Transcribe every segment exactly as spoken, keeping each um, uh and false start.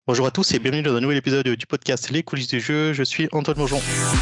Bonjour à tous et bienvenue dans un nouvel épisode du podcast Les coulisses du jeu. Je suis Antoine Mongeon.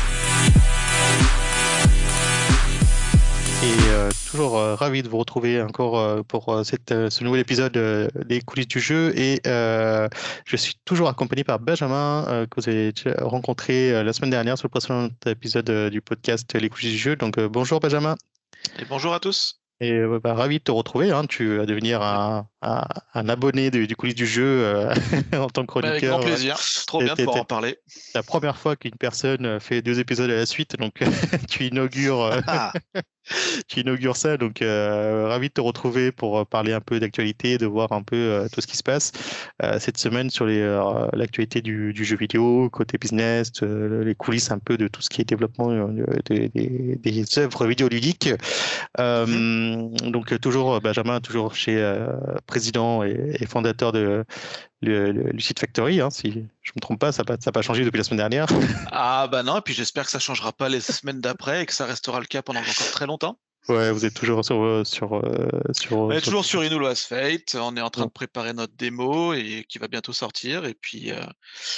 Et euh, toujours euh, ravi de vous retrouver encore euh, pour euh, cette, euh, ce nouvel épisode euh, des coulisses du jeu. Et euh, je suis toujours accompagné par Benjamin, euh, que vous avez déjà rencontré euh, la semaine dernière sur le précédent épisode euh, du podcast Les coulisses du jeu. Donc euh, bonjour Benjamin. Et bonjour à tous. Et euh, bah, ravi de te retrouver, hein. Tu vas devenir un, un, un abonné du, du coulisses du jeu euh, en tant que Bah, avec grand chroniqueur. plaisir. Trop T'es- bien de t'es- pouvoir t'es- en parler. la première fois qu'une personne fait deux épisodes à la suite, donc tu inaugures, euh, Ah, tu inaugures ça. Donc euh, ravi de te retrouver pour euh, parler un peu d'actualité, de voir un peu euh, tout ce qui se passe euh, cette semaine sur les, euh, l'actualité du, du jeu vidéo, côté business, euh, les coulisses un peu de tout ce qui est développement euh, des, des, des œuvres vidéoludiques. mhm. Euh, donc euh, toujours euh, Benjamin, toujours chez euh, président et, et fondateur de le, le Lucid Factory, hein, si je me trompe pas, ça n'a pas, ça a pas changé depuis la semaine dernière. Ah bah non, et puis j'espère que ça changera pas les semaines d'après et que ça restera le cas pendant encore très longtemps. Ouais, vous êtes toujours sur euh, sur euh, On sur, est sur... toujours sur Inulas Fate, on est en train de préparer notre démo et qui va bientôt sortir. Et puis euh,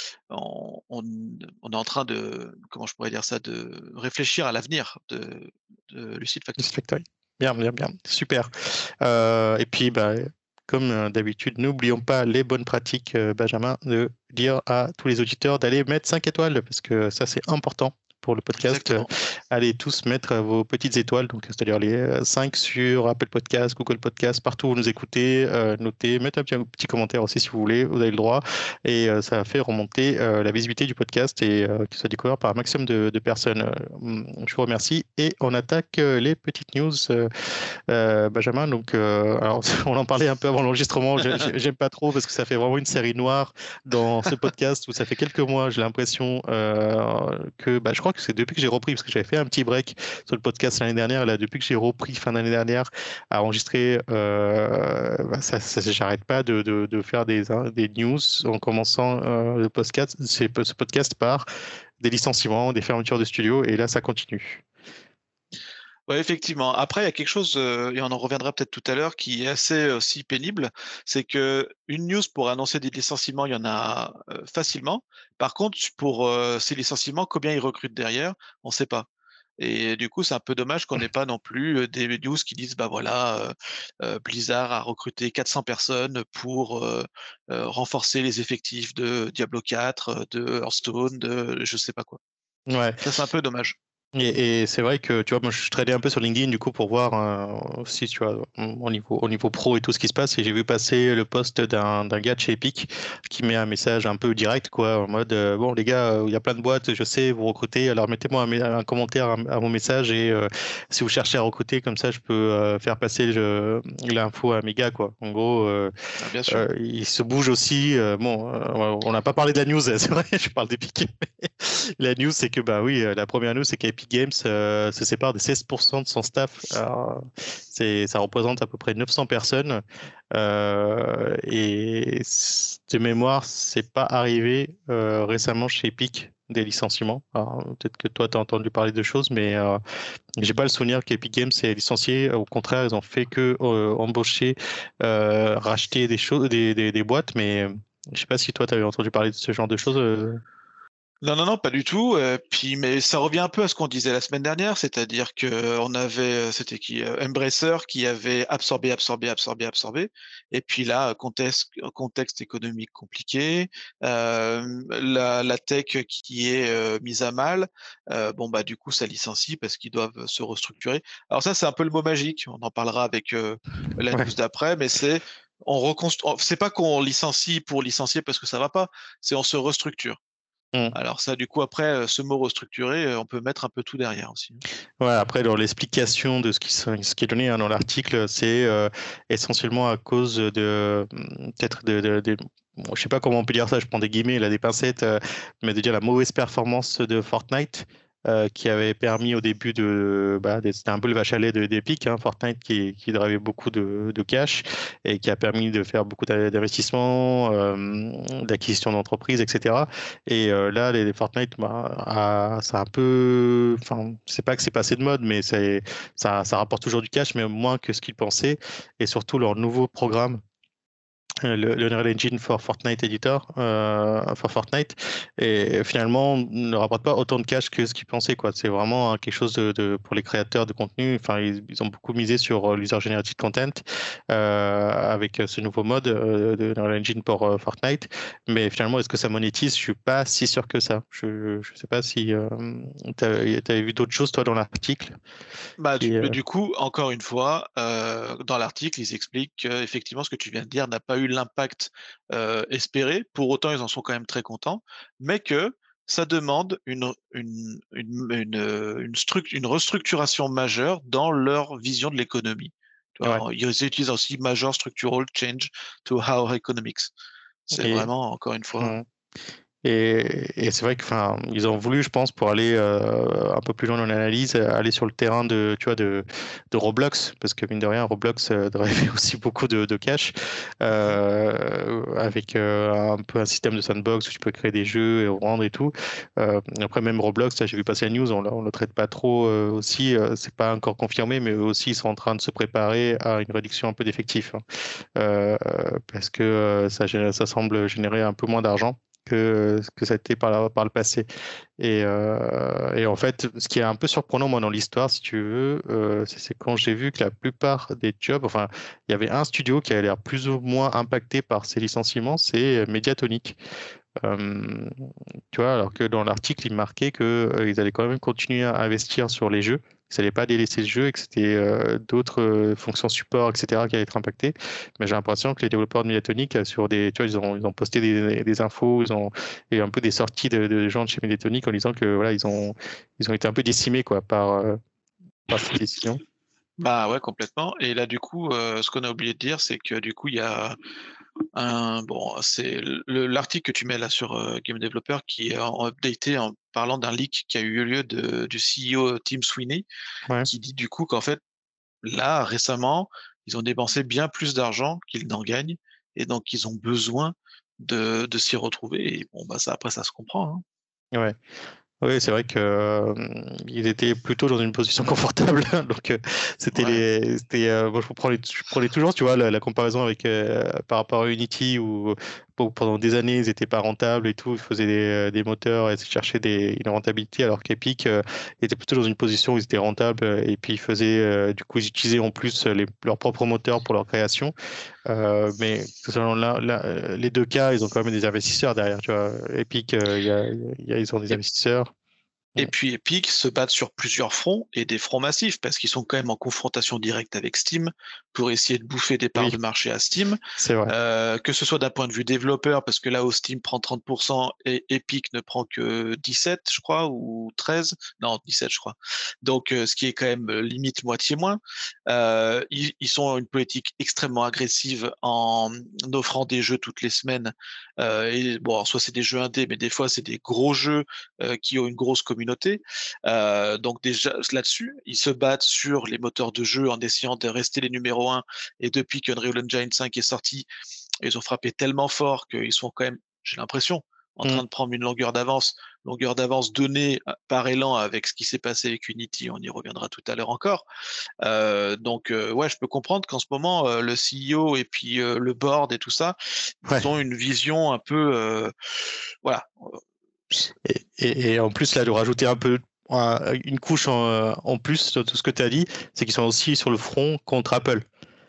on, on, on est en train de, comment je pourrais dire ça, de réfléchir à l'avenir de, de Lucid Lucid Factory. Factory. Bien, bien, bien, super. Euh, et puis, bah, comme euh, d'habitude, n'oublions pas les bonnes pratiques, euh, Benjamin, de dire à tous les auditeurs d'aller mettre cinq étoiles, parce que ça, c'est important pour le podcast. Euh, Exactement. Allez tous mettre euh, vos petites étoiles, donc c'est-à-dire les euh, cinq sur Apple Podcast, Google Podcast, partout où vous nous écoutez, euh, notez, mettez un petit, un petit commentaire aussi si vous voulez, vous avez le droit, et euh, ça fait remonter euh, la visibilité du podcast et euh, qu'il soit découvert par un maximum de, de personnes. Euh, je vous remercie et on attaque euh, les petites news. Euh, euh, Benjamin, donc, euh, alors, on en parlait un peu avant l'enregistrement. J'ai- j'ai- J'aime pas trop parce que ça fait vraiment une série noire dans ce podcast où ça fait quelques mois, j'ai l'impression euh, que, bah, je crois que c'est depuis que j'ai repris, parce que j'avais fait un petit break sur le podcast l'année dernière, et là, depuis que j'ai repris fin d'année dernière à enregistrer, euh, bah, ça, ça, j'arrête pas de, de, de faire des, hein, des news en commençant euh, le podcast, c'est- ce podcast par des licenciements, des fermetures de studios, et là, ça continue. Ouais, effectivement. Après, il y a quelque chose, euh, et on en reviendra peut-être tout à l'heure, qui est assez aussi pénible, c'est que une news pour annoncer des licenciements, il y en a euh, facilement. Par contre, pour euh, ces licenciements, combien ils recrutent derrière, on ne sait pas. Et du coup, c'est un peu dommage qu'on n'ait pas non plus euh, des news qui disent, bah voilà, euh, euh, Blizzard a recruté quatre cents personnes pour euh, euh, renforcer les effectifs de Diablo quatre, de Hearthstone, de je sais pas quoi. Ouais. Ça, c'est un peu dommage. Et, et c'est vrai que, tu vois, moi, je traînais un peu sur LinkedIn, du coup, pour voir euh, aussi, tu vois, au niveau, au niveau pro et tout ce qui se passe. Et j'ai vu passer le post d'un d'un gars de chez Epic qui met un message un peu direct, quoi, en mode, euh, bon, les gars, euh, il y a plein de boîtes, je sais, vous recrutez, alors mettez-moi un, mé- un commentaire à, à mon message et euh, si vous cherchez à recruter, comme ça, je peux euh, faire passer le- l'info à mes gars, quoi. En gros, euh, Ah, bien sûr. euh, il se bouge aussi. Euh, bon, euh, on n'a pas parlé de la news, c'est vrai, je parle d'Epic. La news, c'est que, bah oui, euh, la première news, c'est qu'Epic Games euh, se sépare de seize pour cent de son staff. Alors, c'est, ça représente à peu près neuf cents personnes. Euh, et c- de mémoire, c'est pas arrivé euh, récemment chez Epic des licenciements. Alors, peut-être que toi, tu as entendu parler de choses, mais euh, j'ai pas le souvenir qu'Epic Games ait licencié. Au contraire, ils ont fait que euh, embaucher, euh, racheter des choses, des, des, des boîtes, mais euh, je sais pas si toi, tu avais entendu parler de ce genre de choses. euh. Non, non, non, pas du tout. Euh, puis, mais ça revient un peu à ce qu'on disait la semaine dernière, c'est-à-dire que on avait, euh, c'était qui, euh, Embracer qui avait absorbé, absorbé, absorbé, absorbé. Et puis là, contexte, contexte économique compliqué, euh, la, la tech qui est euh, mise à mal. Euh, bon bah du coup, ça licencie parce qu'ils doivent se restructurer. Alors ça, c'est un peu le mot magique. On en parlera avec euh, la Ouais. news d'après, mais c'est on reconstruit. C'est pas qu'on licencie pour licencier parce que ça va pas, c'est on se restructure. Mm. Alors ça, du coup, après, euh, ce mot restructuré, euh, on peut mettre un peu tout derrière aussi. Ouais, après, dans l'explication de ce qui, se- ce qui est donné hein, dans l'article, c'est euh, essentiellement à cause de hum, peut-être de, de, de- bon, je sais pas comment on peut dire ça, je prends des guillemets, là, des pincettes, euh, mais de dire la mauvaise performance de Fortnite. Euh, qui avait permis au début de, bah, de- c'était un peu le vache à lait de- d'Epic, hein, Fortnite qui, qui drivait beaucoup de, de cash et qui a permis de faire beaucoup d'a- d'investissements, euh, d'acquisition d'entreprises, et cetera. Et euh, là, les, les Fortnite, bah, a- ça a un peu, enfin, c'est pas que c'est passé de mode, mais c'est, ça, ça rapporte toujours du cash, mais moins que ce qu'ils pensaient. Et surtout leur nouveau programme le, le Unreal Engine for Fortnite Editor, euh, for Fortnite, et finalement ne rapporte pas autant de cash que ce qu'ils pensaient, quoi. C'est vraiment hein, quelque chose de, de- pour les créateurs de contenu. Enfin, ils, ils ont beaucoup misé sur euh, l'user generated content euh, avec ce nouveau mode euh, de Unreal Engine pour euh, Fortnite. Mais finalement, est-ce que ça monétise? Je suis pas si sûr que ça. Je je sais pas si euh, t'as- t'avais vu d'autres choses toi dans l'article Bah, du, qui. mais euh, du coup, encore une fois, euh, dans l'article, ils expliquent qu'effectivement, ce que tu viens de dire n'a pas eu l'impact euh, espéré. Pour autant, ils en sont quand même très contents, mais que ça demande une, une, une, une, euh, une, struct- une restructuration majeure dans leur vision de l'économie. Tu Ouais. vois, ils utilisent aussi major structural change to our economics. C'est Et, vraiment, encore une fois. hum. Et, et c'est vrai que, enfin, ils ont voulu, je pense, pour aller euh, un peu plus loin dans l'analyse, euh, aller sur le terrain de, tu vois, de, de Roblox, parce que mine de rien, Roblox euh, drivait aussi beaucoup de, de cash, Mhm. euh, avec euh, un peu un système de sandbox où tu peux créer des jeux et revendre et tout. Euh, après, même Roblox, là, j'ai vu passer la news, on, ne le traite pas trop euh, aussi, euh, c'est pas encore confirmé, mais eux aussi, ils sont en train de se préparer à une réduction un peu d'effectifs, hein. Euh, parce que euh, ça, gé- ça semble générer un peu moins d'argent que, que ça a été par, la- par le passé. Et, euh, et en fait, ce qui est un peu surprenant, moi, dans l'histoire, si tu veux, euh, c'est c'est quand j'ai vu que la plupart des jobs, enfin, il y avait un studio qui a l'air plus ou moins impacté par ces licenciements, c'est Mediatonic. Euh, Tu vois, alors que dans l'article, il marquait qu'ils allaient quand même continuer à investir sur les jeux, ils n'allaient pas délaisser le jeu et que c'était euh, d'autres euh, fonctions support, et cetera, qui allaient être impactées. Mais j'ai l'impression que les développeurs de Mediatonic, euh, sur des, tu vois, ils ont, ils ont posté des, des infos, ils ont et un peu des sorties de, de gens de chez Mediatonic en disant que voilà, ils ont, ils ont été un peu décimés quoi, par, euh, par cette décision. Bah ouais, complètement. Et là, du coup, euh, ce qu'on a oublié de dire, c'est que du coup, il y a un, bon, c'est le- l'article que tu mets là sur euh, Game Developer qui est en updaté en parlant d'un leak qui a eu lieu de, du C E O Tim Sweeney, Ouais. qui dit du coup qu'en fait, là, récemment, ils ont dépensé bien plus d'argent qu'ils n'en gagnent, et donc ils ont besoin de, de s'y retrouver. Et bon, bah ça, après, ça se comprend, hein. Ouais. Oui, c'est vrai que euh, ils étaient plutôt dans une position confortable. Donc, euh, c'était Ouais. les, c'était, euh, moi, je prenais, je prenais toujours, tu vois, la, la comparaison avec euh, par rapport à Unity où, où pendant des années ils étaient pas rentables et tout, ils faisaient des, euh, des moteurs et cherchaient des, une rentabilité, alors qu'Epic euh, était plutôt dans une position où ils étaient rentables euh, et puis ils faisaient, euh, du coup, ils utilisaient en plus les, leurs propres moteurs pour leur création. Euh, mais selon la- la- euh, les deux cas, ils ont quand même des investisseurs derrière, tu vois. Epic, euh, il y a, il y a- ils ont des Et investisseurs. Et puis Epic se battent sur plusieurs fronts et des fronts massifs parce qu'ils sont quand même en confrontation directe avec Steam pour essayer de bouffer des parts Oui, de marché à Steam. c'est vrai. Euh, que ce soit d'un point de vue développeur parce que là où Steam prend trente pour cent et Epic ne prend que dix-sept, je crois, ou treize, non dix-sept, je crois. Donc euh, ce qui est quand même euh, limite moitié moins. Euh, ils, ils sont une politique extrêmement agressive en offrant des jeux toutes les semaines. Euh, et bon, alors, soit c'est des jeux indés, mais des fois c'est des gros jeux euh, qui ont une grosse communauté. Euh, donc déjà là-dessus, ils se battent sur les moteurs de jeu en essayant de rester les numéros un. Et depuis qu'Unreal Engine cinq est sorti, ils ont frappé tellement fort qu'ils sont quand même, j'ai l'impression, en Mm. train de prendre une longueur d'avance, longueur d'avance donnée par élan avec ce qui s'est passé avec Unity. On y reviendra tout à l'heure encore. Euh, donc euh, ouais, je peux comprendre qu'en ce moment euh, le C E O et puis euh, le board et tout ça, ils ont Ouais. une vision un peu, euh, voilà. Et, et- et en plus, là, de rajouter un peu euh, une couche en, en plus sur tout ce que tu as dit, c'est qu'ils sont aussi sur le front contre Apple.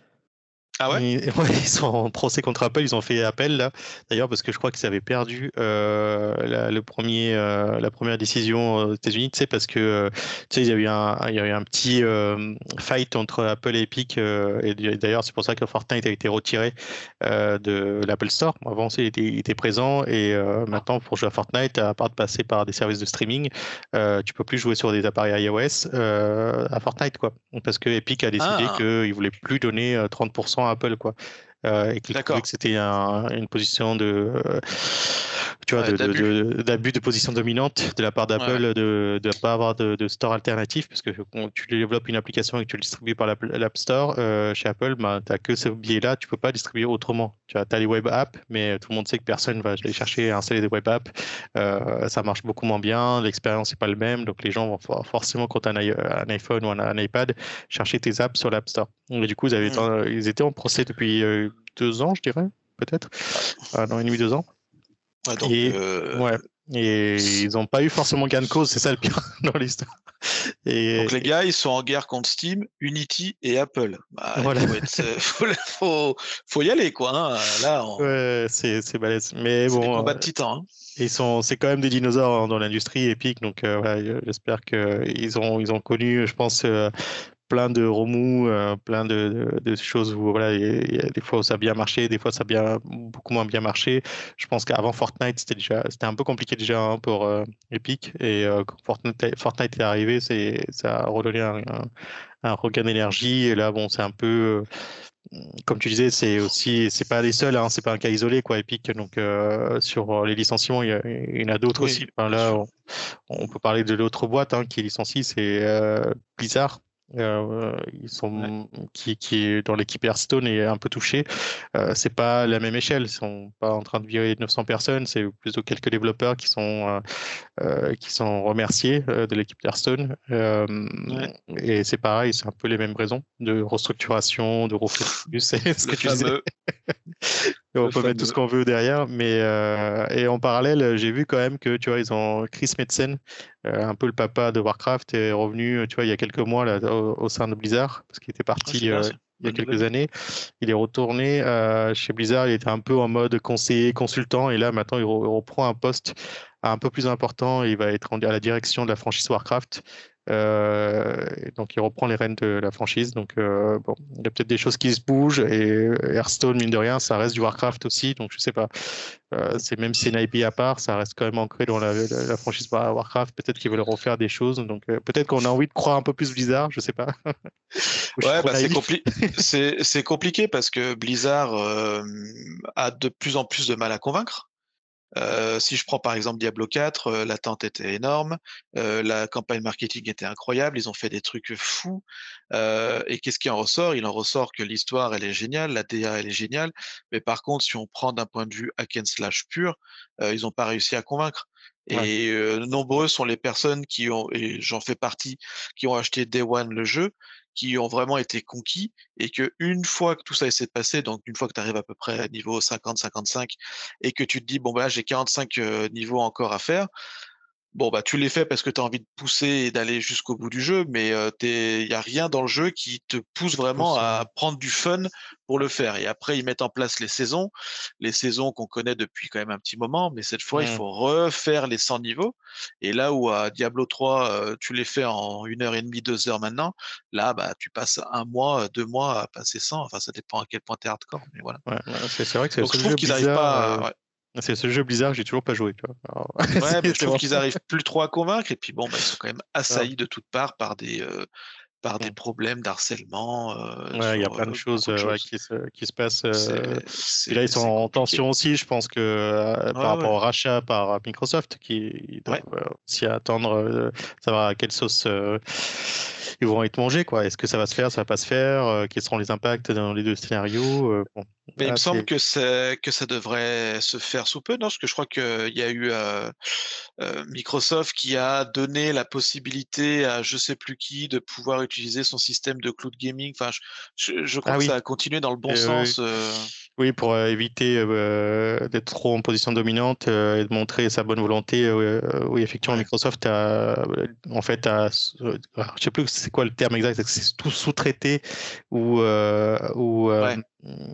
Ah ouais? Et- ouais, ils sont en procès contre Apple, ils ont fait appel là, d'ailleurs parce que je crois qu'ils avaient perdu euh, la, le premier, euh, la première décision aux États-Unis, tu sais, parce que euh, tu sais, il y a eu un, il y a eu un petit euh, fight entre Apple et Epic, euh, et d'ailleurs c'est pour ça que Fortnite a été retiré euh, de l'Apple Store. Avant, il était, il était présent et euh, maintenant pour jouer à Fortnite, à part de passer par des services de streaming, euh, tu peux plus jouer sur des appareils iOS euh, à Fortnite quoi, parce que Epic a décidé Ah, qu'il voulait plus donner euh, trente pour cent à Apple quoi, euh, et qu'il trouvait d'accord. que c'était un- une position de, euh, tu vois, Ouais, de, de- d'abus. de- d'abus de position dominante de la part Ouais. d'Apple de ne pas avoir de, de store alternatif, parce que quand tu développes une application et que tu le distribues par l'App l'App Store, euh, chez Apple, bah, tu n'as que ce biais-là, tu peux pas distribuer autrement. Tu as, t'as les web apps, mais tout le monde sait que personne va aller chercher et installer des web apps. Euh, ça marche beaucoup moins bien, l'expérience n'est pas le même, donc les gens vont for- forcément, quand tu as un, i- un iPhone ou un, un iPad, chercher tes apps sur l'App Store. Et du coup, ils, avaient, Hmm. ils étaient en procès depuis euh, deux ans, je dirais. peut-être, un an et demi, deux ans. Ouais, donc, et, euh... ouais. et ils n'ont pas eu forcément gain de cause, c'est ça le pire dans l'histoire. Et, donc les gars, ils sont en guerre contre Steam, Unity et Apple. Bah, voilà. il faut, être, faut, faut, faut y aller, quoi. Hein. Là, on... ouais, c'est, c'est balèze. Mais c'est bon, des combats euh, de titans. Hein. ils sont, c'est quand même des dinosaures hein, dans l'industrie Epic, donc euh, voilà, j'espère qu'ils ont, ils ont connu, je pense, euh, plein de remous, euh, plein de, de, de choses où voilà, il y, a, il y a des fois où ça a bien marché, des fois ça a bien, beaucoup moins bien marché. Je pense qu'avant Fortnite, c'était déjà, c'était un peu compliqué déjà hein, pour euh, Epic, et euh, quand Fortnite, Fortnite est arrivé, c'est, ça a redonné un, un, un regain d'énergie. Et là, bon, c'est un peu, euh, comme tu disais, c'est aussi, c'est pas les seuls, hein, c'est pas un cas isolé, quoi, Epic. Donc, euh, sur les licenciements, il y, a, il y en a d'autres Oui, aussi. Enfin, bien là, sûr. on, on peut parler de l'autre boîte hein, qui licencie, c'est euh, Blizzard. Euh, ils Ouais. sont qui, qui est dans l'équipe Hearthstone est un peu touché. Euh, c'est pas la même échelle. Ils sont pas en train de virer neuf cents personnes. C'est plutôt quelques développeurs qui sont euh, euh, qui sont remerciés euh, de l'équipe Hearthstone. Euh, Ouais. et c'est pareil, c'est un peu les mêmes raisons de restructuration, de refocus. C'est ce Le que tu disais. fameux. Et on Le peut mettre tout ce fameux. qu'on veut derrière, mais euh, et en parallèle, j'ai vu quand même que tu vois, ils ont Chris Metzen, euh, un peu le papa de Warcraft, est revenu, tu vois, il y a quelques mois là, au, au sein de Blizzard, parce qu'il était Ah, c'est parti bien euh, ça. il y a Bonne quelques nouvelle. années. Il est retourné euh, chez Blizzard, il était un peu en mode conseiller, consultant, et là maintenant il, re- il reprend un poste un peu plus important. Il va être en- à la direction de la franchise Warcraft. Euh, et donc il reprend les rênes de la franchise. Donc euh, bon, il y a peut-être des choses qui se bougent et Hearthstone, mine de rien, ça reste du Warcraft aussi. Donc je sais pas, euh, c'est même si c'est une I P à part, ça reste quand même ancré dans la, la, la franchise Warcraft. Peut-être qu'ils veulent refaire des choses. Donc euh, peut-être qu'on a envie de croire un peu plus Blizzard, je sais pas. Ou je suis Ouais, trop bah c'est naïf. compli... c'est c'est compliqué parce que Blizzard euh, a de plus en plus de mal à convaincre. Euh, si je prends par exemple Diablo quatre, euh, l'attente était énorme, euh, la campagne marketing était incroyable, ils ont fait des trucs fous. Euh, et qu'est-ce qui en ressort? Il en ressort que l'histoire elle est géniale, la D A elle est géniale, mais par contre si on prend d'un point de vue hack and slash pur, euh, ils n'ont pas réussi à convaincre. Ouais. Et euh, nombreux sont les personnes qui ont, et j'en fais partie, qui ont acheté Day One le jeu, qui ont vraiment été conquis, et que une fois que tout ça s'est passé, donc une fois que tu arrives à peu près à niveau cinquante cinquante-cinq, et que tu te dis, bon, bah, j'ai quarante-cinq euh, niveaux encore à faire, bon, bah, tu les fais parce que tu as envie de pousser et d'aller jusqu'au bout du jeu, mais euh, il n'y a rien dans le jeu qui te pousse Qui te vraiment pousse, euh, à prendre du fun pour le faire. Et après, ils mettent en place les saisons, les saisons qu'on connaît depuis quand même un petit moment, mais cette fois, il hmm. faut refaire les cent niveaux. Et là où à Diablo trois, euh, tu les fais en une heure et demie, deux heures maintenant, là, bah, tu passes un mois, deux mois à passer cent. Enfin, ça dépend à quel point tu es hardcore, mais voilà. Ouais, ouais, c'est c'est vrai que c'est le Donc, je seul trouve jeu qu'ils n'arrivent Blizzard. pas euh, à... ouais. C'est le seul jeu Blizzard que j'ai toujours pas joué. Tu vois. Alors, Ouais, mais c'est je c'est trouve vraiment. qu'ils arrivent plus trop à convaincre. Et puis bon, bah, ils sont quand même Ah, assaillis de toutes parts par des, euh, par des hmm. problèmes d'harcèlement euh, Ouais, il y a sur plein de euh, choses beaucoup de euh, ouais, choses. qui se, qui se passent. C'est, euh, Puis là, ils c'est, sont c'est en compliqué. tension aussi, je pense que euh, par Ouais, rapport ouais, au rachat par Microsoft, qui ils doivent ouais. euh, s'y attendre, euh, savoir à quelle sauce euh, ils vont être mangés, quoi. Est-ce que ça va se faire, ça va pas se faire, euh, quels seront les impacts dans les deux scénarios. euh, bon, Mais il me là, semble c'est. que c'est, que ça devrait se faire sous peu, non? Parce que je crois qu'il y a eu euh, euh, Microsoft qui a donné la possibilité à je sais plus qui de pouvoir utiliser son système de cloud gaming. Enfin, je, je, je crois Ah que oui, ça a continué dans le bon euh, oui, sens. euh, oui, pour euh, éviter euh, d'être trop en position dominante euh, et de montrer sa bonne volonté. Euh, euh, oui, effectivement, Ouais, Microsoft a, euh, en fait, a, euh, alors, je sais plus c'est quoi le terme exact, c'est que c'est tout sous-traité ou, euh, ou, euh, ouais.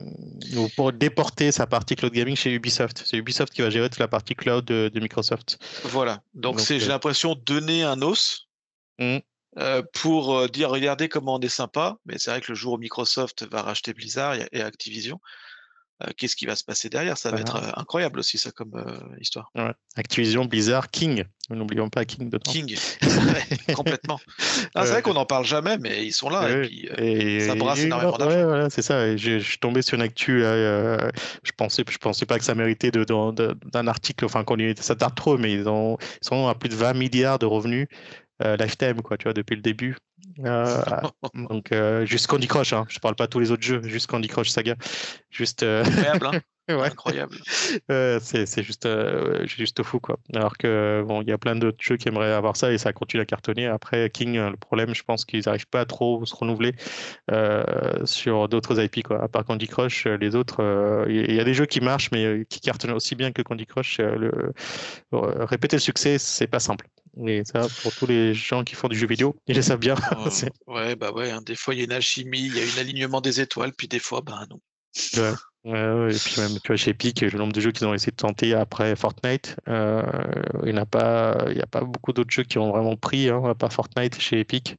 ou pour déporter sa partie cloud gaming chez Ubisoft. C'est Ubisoft qui va gérer toute la partie cloud de, de Microsoft. Voilà. Donc Donc, c'est, j'ai euh, l'impression, donner un os hum, euh, pour euh, dire regardez comment on est sympa. Mais c'est vrai que le jour où Microsoft va racheter Blizzard et, et Activision, euh, qu'est-ce qui va se passer derrière? Ça va être voilà. euh, incroyable aussi, ça, comme euh, histoire. Ouais. Activision, Blizzard, King. N'oublions pas King dedans. King, ouais, complètement. Ah, c'est Euh, vrai qu'on n'en parle jamais, mais ils sont là et Ouais, puis euh, ça brasse et, et- énormément ouais, d'argent. voilà, c'est ça. Et Je, je suis tombé sur une actu. Là, euh, je pensais, je pensais pas que ça méritait de, de- de- d'un article, enfin qu'on y s'attarde trop, mais ils ont, ils sont à plus de vingt milliards de revenus euh, lifetime, quoi, tu vois, depuis le début. Euh, donc, euh, juste Candy Crush, hein. Je parle pas tous les autres jeux, juste Candy Crush Saga. Juste, euh, Incroyable, hein? ouais. Incroyable. Euh, c'est c'est juste, euh, juste fou, quoi. Alors que bon, il y a plein d'autres jeux qui aimeraient avoir ça et ça continue à cartonner. Après, King, euh, le problème, je pense qu'ils n'arrivent pas à trop se renouveler euh, sur d'autres I P, quoi. À part Candy Crush, euh, les autres, euh, il y, y a des jeux qui marchent mais euh, qui cartonnent aussi bien que Candy Crush. Euh, le, euh, répéter le succès, c'est pas simple. Et ça, pour tous les gens qui font du jeu vidéo, ils le savent bien. Euh, C'est- ouais, bah ouais, hein, des fois il y a une alchimie, il y a un alignement des étoiles, puis des fois, bah non. Ouais. Ouais, ouais. Et puis même, tu vois, chez Epic, le nombre de jeux qu'ils ont essayé de tenter après Fortnite, euh, il n'y a pas, il y a pas beaucoup d'autres jeux qui ont vraiment pris, hein, à part Fortnite chez Epic.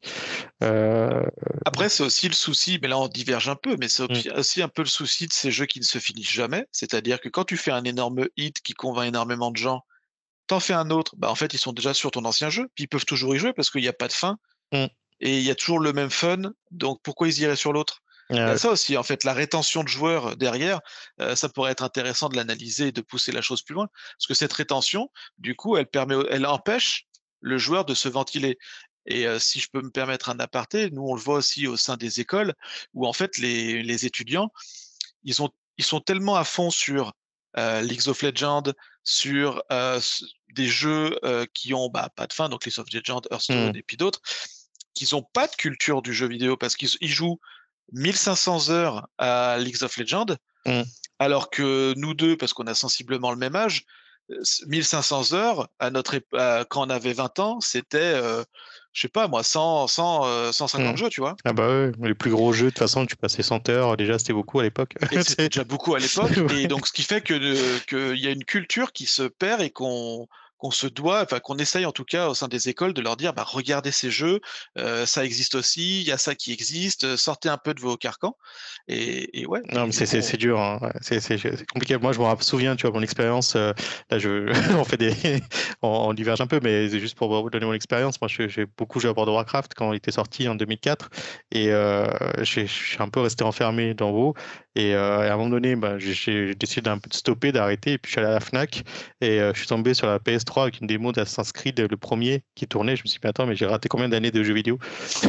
Euh, Après, c'est aussi le souci, mais là on diverge un peu, mais c'est mm, aussi aussi un peu le souci de ces jeux qui ne se finissent jamais. C'est-à-dire que quand tu fais un énorme hit qui convainc énormément de gens, t'en fais un autre, bah en fait ils sont déjà sur ton ancien jeu, puis ils peuvent toujours y jouer parce qu'il n'y a pas de fin mm. et il y a toujours le même fun, donc pourquoi ils iraient sur l'autre? Il y a Euh, ça aussi, en fait, la rétention de joueurs derrière, euh, ça pourrait être intéressant de l'analyser et de pousser la chose plus loin. Parce que cette rétention, du coup, elle permet, elle empêche le joueur de se ventiler. Et euh, si je peux me permettre un aparté, nous on le voit aussi au sein des écoles, où en fait les, les étudiants, ils ont, ils sont tellement à fond sur euh, League of Legends, sur euh, s- des jeux euh, qui ont bah, pas de fin, donc League of Legends, Hearthstone mm, et puis d'autres, qu'ils n'ont pas de culture du jeu vidéo parce qu'ils ils jouent mille cinq cents heures à League of Legends, mm, alors que nous deux, parce qu'on a sensiblement le même âge, euh, mille cinq cents heures à notre ép- à- quand on avait vingt ans, c'était, euh, je sais pas moi, cent, cent, euh, cent cinquante mm. jeux, tu vois. Ah bah ouais, les plus gros jeux, de toute façon, tu passais cent heures, déjà c'était beaucoup à l'époque. Et c'était C'est- déjà beaucoup à l'époque. Et Ouais. donc, ce qui fait que, euh, qu'il y a une culture qui se perd et qu'on qu'on se doit, enfin qu'on essaye en tout cas au sein des écoles de leur dire, bah, regardez ces jeux, euh, ça existe aussi, il y a ça qui existe, euh, sortez un peu de vos carcans. Et, et ouais, Non, et mais du c'est coup, c'est- on- c'est dur, hein. Ouais, C'est c'est- c'est compliqué. Moi, je me souviens, tu vois, mon expérience. Euh, là, je, on fait des, on, on diverge un peu, mais c'est juste pour vous donner mon expérience. Moi, je- j'ai beaucoup joué à World of Warcraft quand il était sorti en deux mille quatre, et euh, j'ai- je suis un peu resté enfermé dans WoW. Et, euh, et à un moment donné, bah, j'ai j'ai décidé d'un peu de stopper, d'arrêter, et puis je suis allé à la Fnac et euh, je suis tombé sur la P S trois avec une démo d'Assassin's Creed, le premier qui tournait. Je me suis dit, mais attends, mais j'ai raté combien d'années de jeux vidéo?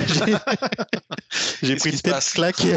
J'ai qu'est-ce pris qui une se telle passe? claque.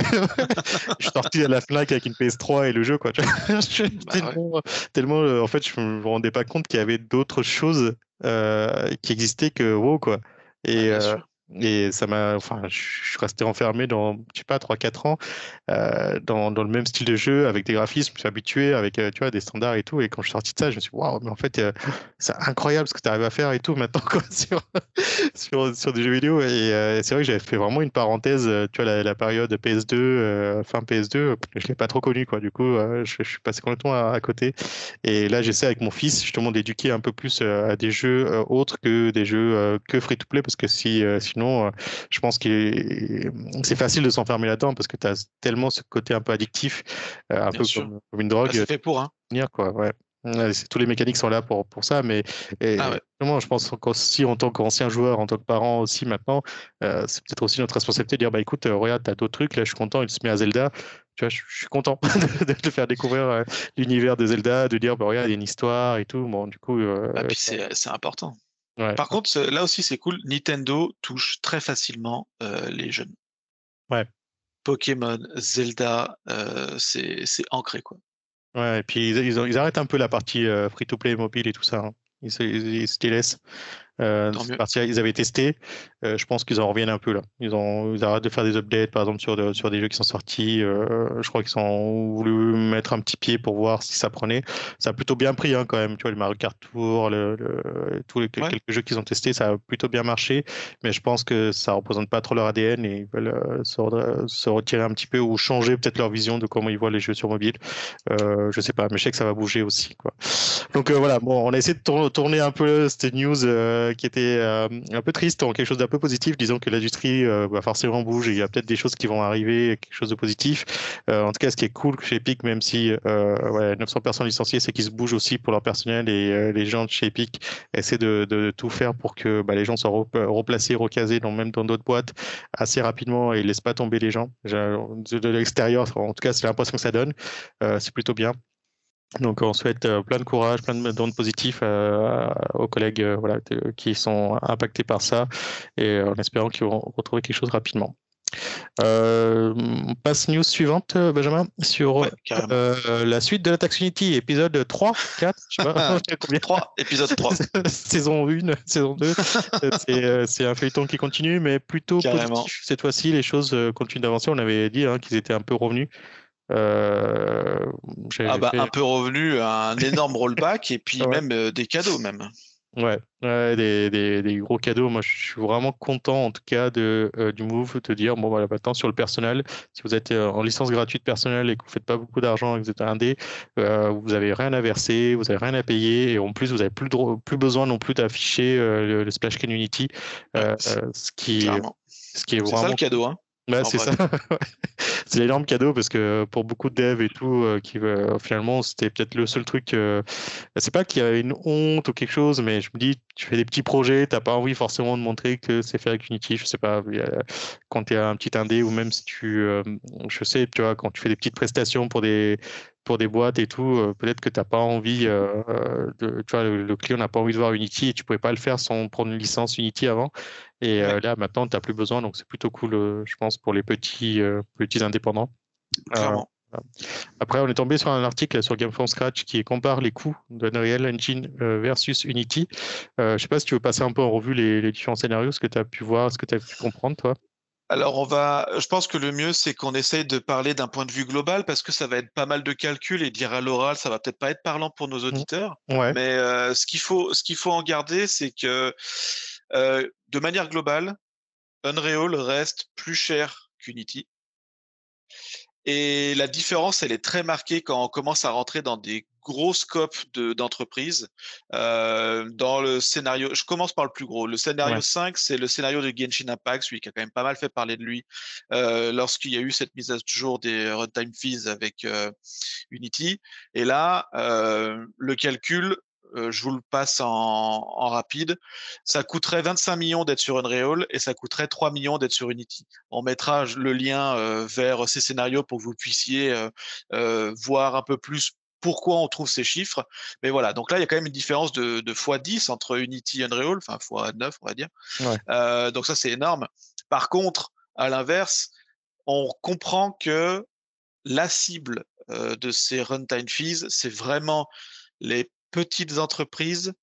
Je suis sorti à la Fnac avec une P S trois et le jeu, quoi. Tu vois. Je- Bah ouais, Tellement, tellement, euh, en fait, je me rendais pas compte qu'il y avait d'autres choses euh, qui existaient que WoW, quoi. bah Et, bien euh, sûr. et ça m'a, enfin, je suis resté enfermé dans, je sais pas, trois quatre ans euh, dans, dans le même style de jeu, avec des graphismes, je me suis habitué, avec, euh, tu vois, des standards et tout. Et quand je suis sorti de ça, je me suis dit, waouh, mais en fait, euh, c'est incroyable ce que tu arrives à faire et tout maintenant, quoi, sur, sur, sur des jeux vidéo. Et euh, c'est vrai que j'avais fait vraiment une parenthèse, euh, tu vois, la, la période P S deux, euh, fin P S deux, je l'ai pas trop connu, quoi. Du coup, euh, je, je suis passé complètement à, à côté. Et là, j'essaie avec mon fils, justement, d'éduquer un peu plus euh, à des jeux euh, autres que des jeux euh, que free-to-play, parce que si, euh, sinon, euh, je pense que c'est facile de s'enfermer là-dedans, parce que tu as tellement ce côté un peu addictif, euh, un Bien peu sûr. comme, comme une Bah, drogue, euh, c'est fait pour, hein. tenir, quoi. Ouais. Ouais, c'est- tous les mécaniques sont là pour, pour ça, mais Ah et, ouais. vraiment, je pense qu'aussi en tant qu'ancien joueur, en tant que parent aussi maintenant, euh, c'est peut-être aussi notre responsabilité de dire, bah écoute, euh, regarde, t'as d'autres trucs, là je suis content, il se met à Zelda, tu vois, je, je suis content de te faire découvrir euh, l'univers de Zelda, de dire, bah regarde, il y a une histoire et tout, bon, du coup, Ah, euh, puis c'est, c'est important. ouais, Par contre, c'est- là aussi, c'est cool. Nintendo touche très facilement euh, les jeunes. ouais, Pokémon, Zelda, euh, c'est, c'est ancré, quoi. ouais, et puis ils, ils, ont- ils arrêtent un peu la partie euh, free-to-play mobile et tout ça, hein. Ils, se- ils, ils se délaissent. Euh, Tant cette mieux. partie ils avaient testé. Euh, je pense qu'ils en reviennent un peu là. Ils ont, ils arrêtent de faire des updates, par exemple, sur, de- sur des jeux qui sont sortis. Euh, je crois qu'ils ont voulu mettre un petit pied pour voir si ça prenait. Ça a plutôt bien pris, hein, quand même. Tu vois, le Mario Kart Tour, le, le- tous les Ouais. quelques jeux qu'ils ont testés, ça a plutôt bien marché. Mais je pense que ça représente pas trop leur A D N et ils veulent euh, se, re- se retirer un petit peu ou changer peut-être leur vision de comment ils voient les jeux sur mobile. Euh, je sais pas, mais je sais que ça va bouger aussi, quoi. Donc euh, voilà, bon, on a essayé de tour- tourner un peu cette news euh, qui était euh, un peu triste en quelque chose d'un peu positif, disons que l'industrie euh, bah, forcément bouge et il y a peut-être des choses qui vont arriver, quelque chose de positif. Euh, en tout cas, ce qui est cool chez Epic, même si euh, ouais, neuf cents personnes licenciées, c'est qu'ils se bougent aussi pour leur personnel et euh, les gens de chez Epic essaient de, de tout faire pour que bah, les gens soient re- replacés, recasés, dans, même dans d'autres boîtes assez rapidement et ils laissent pas tomber les gens. J'ai- De, de l'extérieur, en tout cas, c'est l'impression que ça donne. Euh, c'est plutôt bien. Donc on souhaite euh, plein de courage, plein de dons positifs euh, aux collègues euh, voilà, de- qui sont impactés par ça et euh, en espérant qu'ils vont retrouver quelque chose rapidement. Euh, on passe news suivante, euh, Benjamin, sur Ouais, carrément. euh, la suite de la Tax Unity, épisode trois, quatre, je sais pas combien. trois, épisode trois. Saison un, saison deux. C'est euh, c'est un feuilleton qui continue, mais plutôt Carrément. positif. Cette fois-ci, les choses euh, continuent d'avancer. On avait dit hein, qu'ils étaient un peu revenus. Euh, Ah J'avais bah fait. un peu revenu, un énorme rollback et puis Ouais. même euh, des cadeaux même. Ouais, ouais, des, des, des gros cadeaux. Moi, je suis vraiment content, en tout cas, de, euh, du move, de dire, bon, voilà, maintenant, sur le personnel, si vous êtes euh, en licence gratuite personnelle et que vous faites pas beaucoup d'argent et que vous êtes indé, euh, vous avez rien à verser, vous avez rien à payer, et en plus, vous avez plus, de- plus besoin non plus d'afficher euh, le, le Splash Community, Ouais, euh, c'est- euh, ce qui, clairement. ce qui est C'est ça le vraiment cool. cadeau, hein, Ouais, en c'est vrai. ça. C'est l'énorme cadeau parce que pour beaucoup de devs et tout, euh, qui euh, finalement c'était peut-être le seul truc. euh, c'est pas qu'il y a une honte ou quelque chose, mais je me dis, tu fais des petits projets, t'as pas envie forcément de montrer que c'est fait avec Unity. Je sais pas, il y a- quand tu es un petit indé ou même si tu, euh, je sais, tu vois, quand tu fais des petites prestations pour des pour des boîtes et tout, euh, peut-être que t'as pas envie, euh, euh, de, tu vois, le, le client n'a pas envie de voir Unity et tu pouvais pas le faire sans prendre une licence Unity avant. Et Ouais, euh, là, maintenant, tu n'as plus besoin, donc c'est plutôt cool, euh, je pense, pour les petits, euh, petits indépendants. Euh, clairement. voilà. Après, on est tombé sur un article sur Game from Scratch qui compare les coûts d'Unreal Engine euh, versus Unity. Euh, je ne sais pas si tu veux passer un peu en revue les, les différents scénarios, ce que tu as pu voir, ce que tu as pu comprendre, toi. Alors on va, je pense que le mieux c'est qu'on essaye de parler d'un point de vue global parce que ça va être pas mal de calculs et dire à l'oral ça va peut-être pas être parlant pour nos Mm. auditeurs. Ouais, Mais euh, ce qu'il faut, ce qu'il faut en garder, c'est que euh, de manière globale, Unreal reste plus cher qu'Unity. Et la différence, elle est très marquée quand on commence à rentrer dans des gros scopes de, d'entreprise. Euh, dans le scénario, je commence par le plus gros. Le ouais. scénario cinq, c'est le scénario de Genshin Impact, celui qui a quand même pas mal fait parler de lui euh, lorsqu'il y a eu cette mise à jour des runtime fees avec euh, Unity. Et là, euh, le calcul, euh, je vous le passe en, en rapide, ça coûterait vingt-cinq millions d'être sur Unreal et ça coûterait trois millions d'être sur Unity. On mettra le lien euh, vers ces scénarios pour que vous puissiez euh, euh, voir un peu plus pourquoi on trouve ces chiffres. Mais voilà, donc là, il y a quand même une différence de, de fois dix entre Unity et Unreal, enfin fois neuf, on va dire. Ouais. Euh, donc ça, c'est énorme. Par contre, à l'inverse, on comprend que la cible euh, de ces runtime fees, c'est vraiment les petites entreprises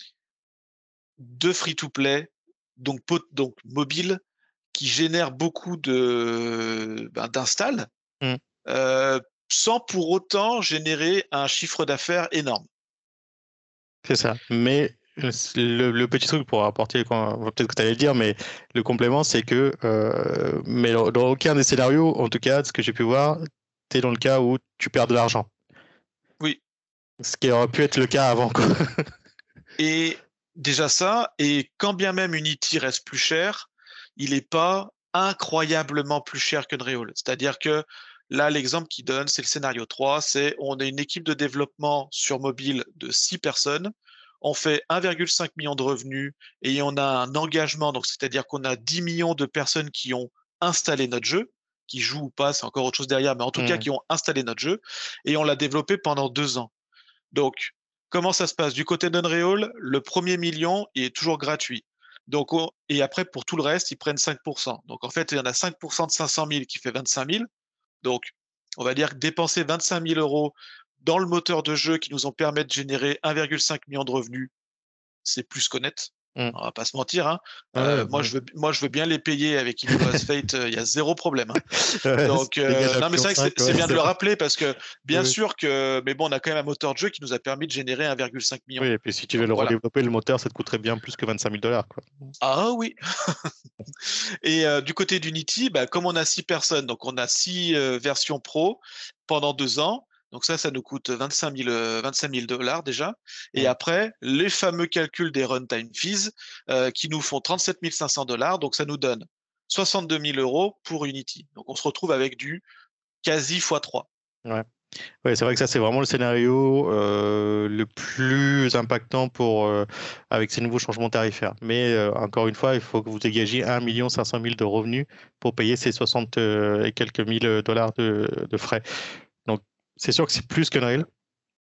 de free-to-play, donc, donc mobile, qui génèrent beaucoup de ben, d'installs, Mm. euh, sans pour autant générer un chiffre d'affaires énorme. C'est ça. Mais euh, le, le petit truc pour apporter, quand- peut-être que tu allais le dire, mais le complément, c'est que, euh, mais dans dans aucun des scénarios, en tout cas, de ce que j'ai pu voir, tu es dans le cas où tu perds de l'argent. Oui, Ce qui aurait pu être le cas avant, quoi. et déjà ça, et quand bien même Unity reste plus cher, il n'est pas incroyablement plus cher qu'Unreal. C'est-à-dire que là, l'exemple qu'il donne, c'est le scénario trois, c'est on a une équipe de développement sur mobile de six personnes, on fait un virgule cinq million de revenus et on a un engagement, donc c'est-à-dire qu'on a dix millions de personnes qui ont installé notre jeu, qui jouent ou pas, c'est encore autre chose derrière, mais en tout cas Mm. qui ont installé notre jeu, et on l'a développé pendant deux ans. Donc, comment ça se passe? Du côté d'Unreal, le premier million il est toujours gratuit. Donc, on- et après, pour tout le reste, ils prennent cinq pour cent. Donc, en fait, il y en a cinq pour cent de cinq cent mille qui fait vingt-cinq mille. Donc, on va dire que dépenser vingt-cinq mille euros dans le moteur de jeu qui nous ont permis de générer un virgule cinq million de revenus, c'est plus qu'honnête. Mm. On va pas se mentir, hein. Ouais, Euh, moi, ouais. je veux, moi, je veux bien les payer avec Illinois Fate. Il y a zéro problème, hein. Ouais, ça Donc, dégage euh, un non, mais million c'est vrai que cinq, c'est c'est ouais, bien de c'est le vrai. rappeler parce que, bien Oui. sûr que, mais bon, on a quand même un moteur de jeu qui nous a permis de générer un virgule cinq Oui, million. et puis si tu veux Donc le voilà. redévelopper, le moteur, ça te coûterait bien plus que vingt-cinq mille dollars, quoi. Ah oui. Et euh, du côté d'Unity, bah, comme on a six personnes, donc on a six euh, versions pro pendant deux ans. Donc ça, ça nous coûte vingt-cinq mille, euh, vingt-cinq mille dollars déjà. Et Mm. après, les fameux calculs des runtime fees euh, qui nous font trente-sept mille cinq cents dollars. Donc ça nous donne soixante-deux mille euros pour Unity. Donc on se retrouve avec du quasi fois trois. Ouais. Ouais, c'est vrai que ça, c'est vraiment le scénario euh, le plus impactant pour, euh, avec ces nouveaux changements tarifaires. Mais euh, encore une fois, il faut que vous dégagiez un million cinq cent mille de revenus pour payer ces soixante euh, et quelques mille dollars de, de frais. Donc, c'est sûr que c'est plus qu'Unreal.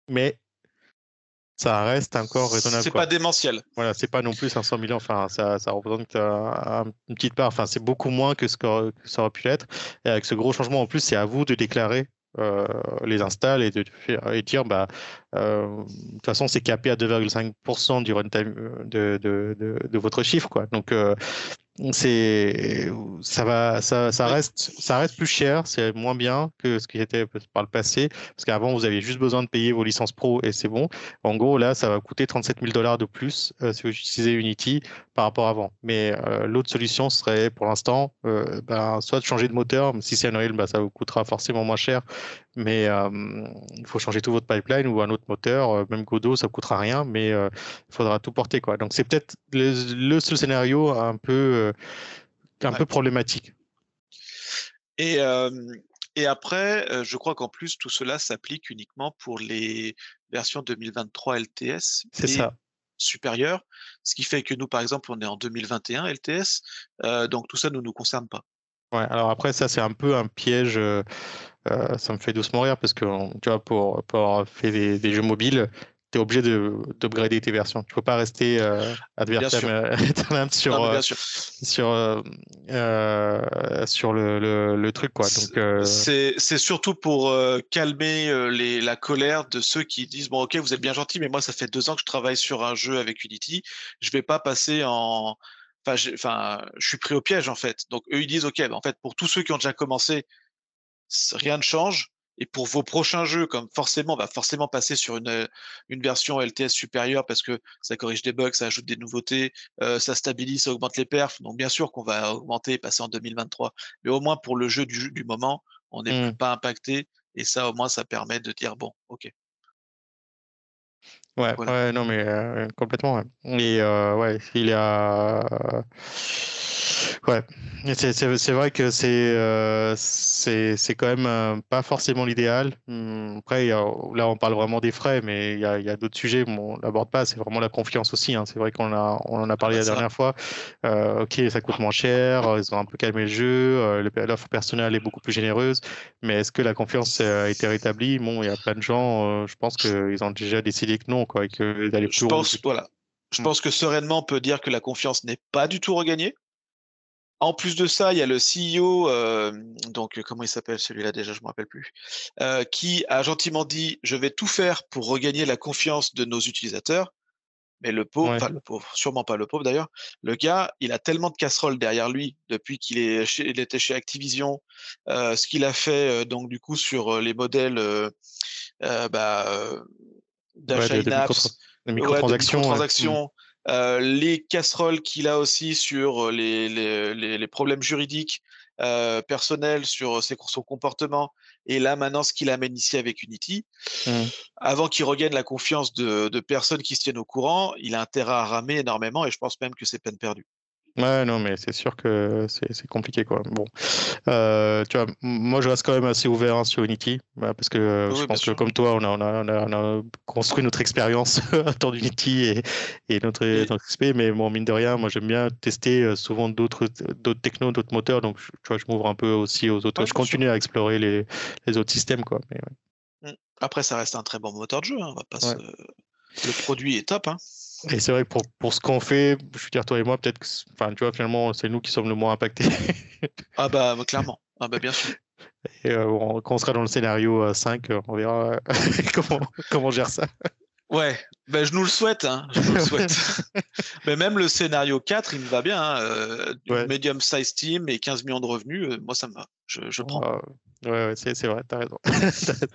mais ça reste encore raisonnable, C'est quoi. pas démentiel. Voilà, c'est pas non plus cinq cents millions, enfin, ça, ça représente euh, un- une petite part, enfin, c'est beaucoup moins que ce que, que ça aurait pu l'être. Et avec ce gros changement, en plus, c'est à vous de déclarer euh, les installs et de faire, et dire, bah, euh, de toute façon, c'est capé à deux virgule cinq pour cent du runtime euh, de, de, de, de votre chiffre, quoi. Donc, euh, c'est, ça va, ça, ça Oui, reste, ça reste plus cher, c'est moins bien que ce qui était par le passé, parce qu'avant vous aviez juste besoin de payer vos licences pro et c'est bon. En gros, là, ça va coûter trente-sept mille dollars de plus euh, si vous utilisez Unity par rapport à avant. Mais euh, l'autre solution serait, pour l'instant, euh, ben, soit de changer de moteur. Mais si c'est Unreal, ben, ça vous coûtera forcément moins cher, mais euh, il faut changer tout votre pipeline ou un autre moteur. Euh, même Godot, ça ne coûtera rien, mais euh, il faudra tout porter, quoi. Donc c'est peut-être le, le seul scénario un peu euh, un ouais. peu problématique. Et, euh, et après, euh, je crois qu'en plus, tout cela s'applique uniquement pour les versions deux mille vingt-trois L T S C'est et ça. supérieures, ce qui fait que nous, par exemple, on est en deux mille vingt et un L T S, euh, donc tout ça ne nous concerne pas. Ouais, alors après, ça, c'est un peu un piège. euh, euh, ça me fait doucement rire parce que, tu vois, pour, pour avoir fait des, des jeux mobiles, tu es obligé de, d'upgrader tes versions. Tu peux pas rester euh, ad Bien vitam sûr. euh, aeternam Non, sur, mais euh, bien sûr. sur, euh, euh, sur le, le, le truc, quoi. Donc, euh, C'est c'est surtout pour euh, calmer euh, les, la colère de ceux qui disent, bon, ok, vous êtes bien gentil, mais moi, ça fait deux ans que je travaille sur un jeu avec Unity, je vais pas passer en... Enfin, j'ai- enfin, je suis pris au piège, en fait. Donc, eux, ils disent, ok, bah, en fait, pour tous ceux qui ont déjà commencé, c- rien ne change. Et pour vos prochains jeux, comme forcément, on va forcément passer sur une, une version L T S supérieure parce que ça corrige des bugs, ça ajoute des nouveautés, euh, ça stabilise, ça augmente les perfs. Donc, bien sûr qu'on va augmenter et passer en deux mille vingt-trois. Mais au moins, pour le jeu du, du moment, on n'est plus hmm. pas impacté. Et ça, au moins, ça permet de dire, bon, ok, Ouais, voilà. ouais, non, mais euh, complètement. Ouais. Et euh, ouais, il y a. Ouais, Et c'est c'est- c'est vrai que c'est euh, c'est c'est quand même euh, pas forcément l'idéal. Hum, Après, il y a- là, on parle vraiment des frais, mais il y a, il y a d'autres sujets. Bon, on l'aborde pas. C'est vraiment la confiance aussi. Hein. C'est vrai qu'on a on en a Ah parlé bah la ça, dernière fois. Euh, ok, ça coûte moins cher. euh, Ils ont un peu calmé le jeu. euh, le- L'offre personnelle est beaucoup plus généreuse. Mais est-ce que la confiance euh, a été rétablie? Bon, il y a plein de gens. euh, je pense qu'ils ont déjà décidé que non, quoi, et que d'aller je plus haut. pense, voilà. Je Hum, pense que sereinement, on peut dire que la confiance n'est pas du tout regagnée. En plus de ça, il y a le C E O, euh, donc euh, comment il s'appelle celui-là déjà, je me rappelle plus, euh, qui a gentiment dit, je vais tout faire pour regagner la confiance de nos utilisateurs. Mais le pauvre, Ouais, enfin le pauvre, sûrement pas le pauvre d'ailleurs, le gars, il a tellement de casseroles derrière lui depuis qu'il est chez, il était chez Activision, euh, ce qu'il a fait euh, donc du coup sur euh, les modèles euh, euh, bah, euh, ouais, d'achat de, de micro in-apps, de ouais, de microtransactions. Ouais. Hum, microtransactions, euh, les casseroles qu'il a aussi sur les, les, les, les problèmes juridiques euh, personnels, sur ses, son comportement, et là maintenant ce qu'il amène ici avec Unity, hum. avant qu'il regagne la confiance de, de personnes qui se tiennent au courant, il a intérêt à ramer énormément et je pense même que c'est peine perdue. Ouais, non, mais c'est sûr que c'est c'est compliqué, quoi. Bon, Euh, tu vois, m- moi, je reste quand même assez ouvert hein, sur Unity, bah, parce que euh, Oui, je oui, bien pense que sûr. comme toi, on a, on a, on a, on a construit notre expérience autour d'Unity et, et notre, Et notre X P, mais bon, mine de rien, moi, j'aime bien tester euh, souvent d'autres d'autres technos, d'autres moteurs, donc je- tu vois, je m'ouvre un peu aussi aux autres. ouais, Je bien sûr. continue à explorer les, les autres systèmes, quoi. Mais Mm. Après, ça reste un très bon moteur de jeu, hein, on va pas ouais. se... Ouais. Le produit est top, hein. Et c'est vrai que pour, pour ce qu'on fait, je veux dire, toi et moi, peut-être que, c'est- enfin, tu vois, finalement, c'est nous qui sommes le moins impactés. Ah bah clairement. Ah bah bien sûr. Et euh, on- quand on sera dans le scénario euh, cinq, euh, on verra euh, comment, comment on gère ça. Ouais, ben, je nous le souhaite, hein, je nous le souhaite. Mais même le scénario quatre, il me va bien, hein, euh, Ouais, medium size team et quinze millions de revenus, euh, moi ça me va, je, je prends. Euh, ouais, ouais, c'est c'est vrai, t'as raison. T'as raison.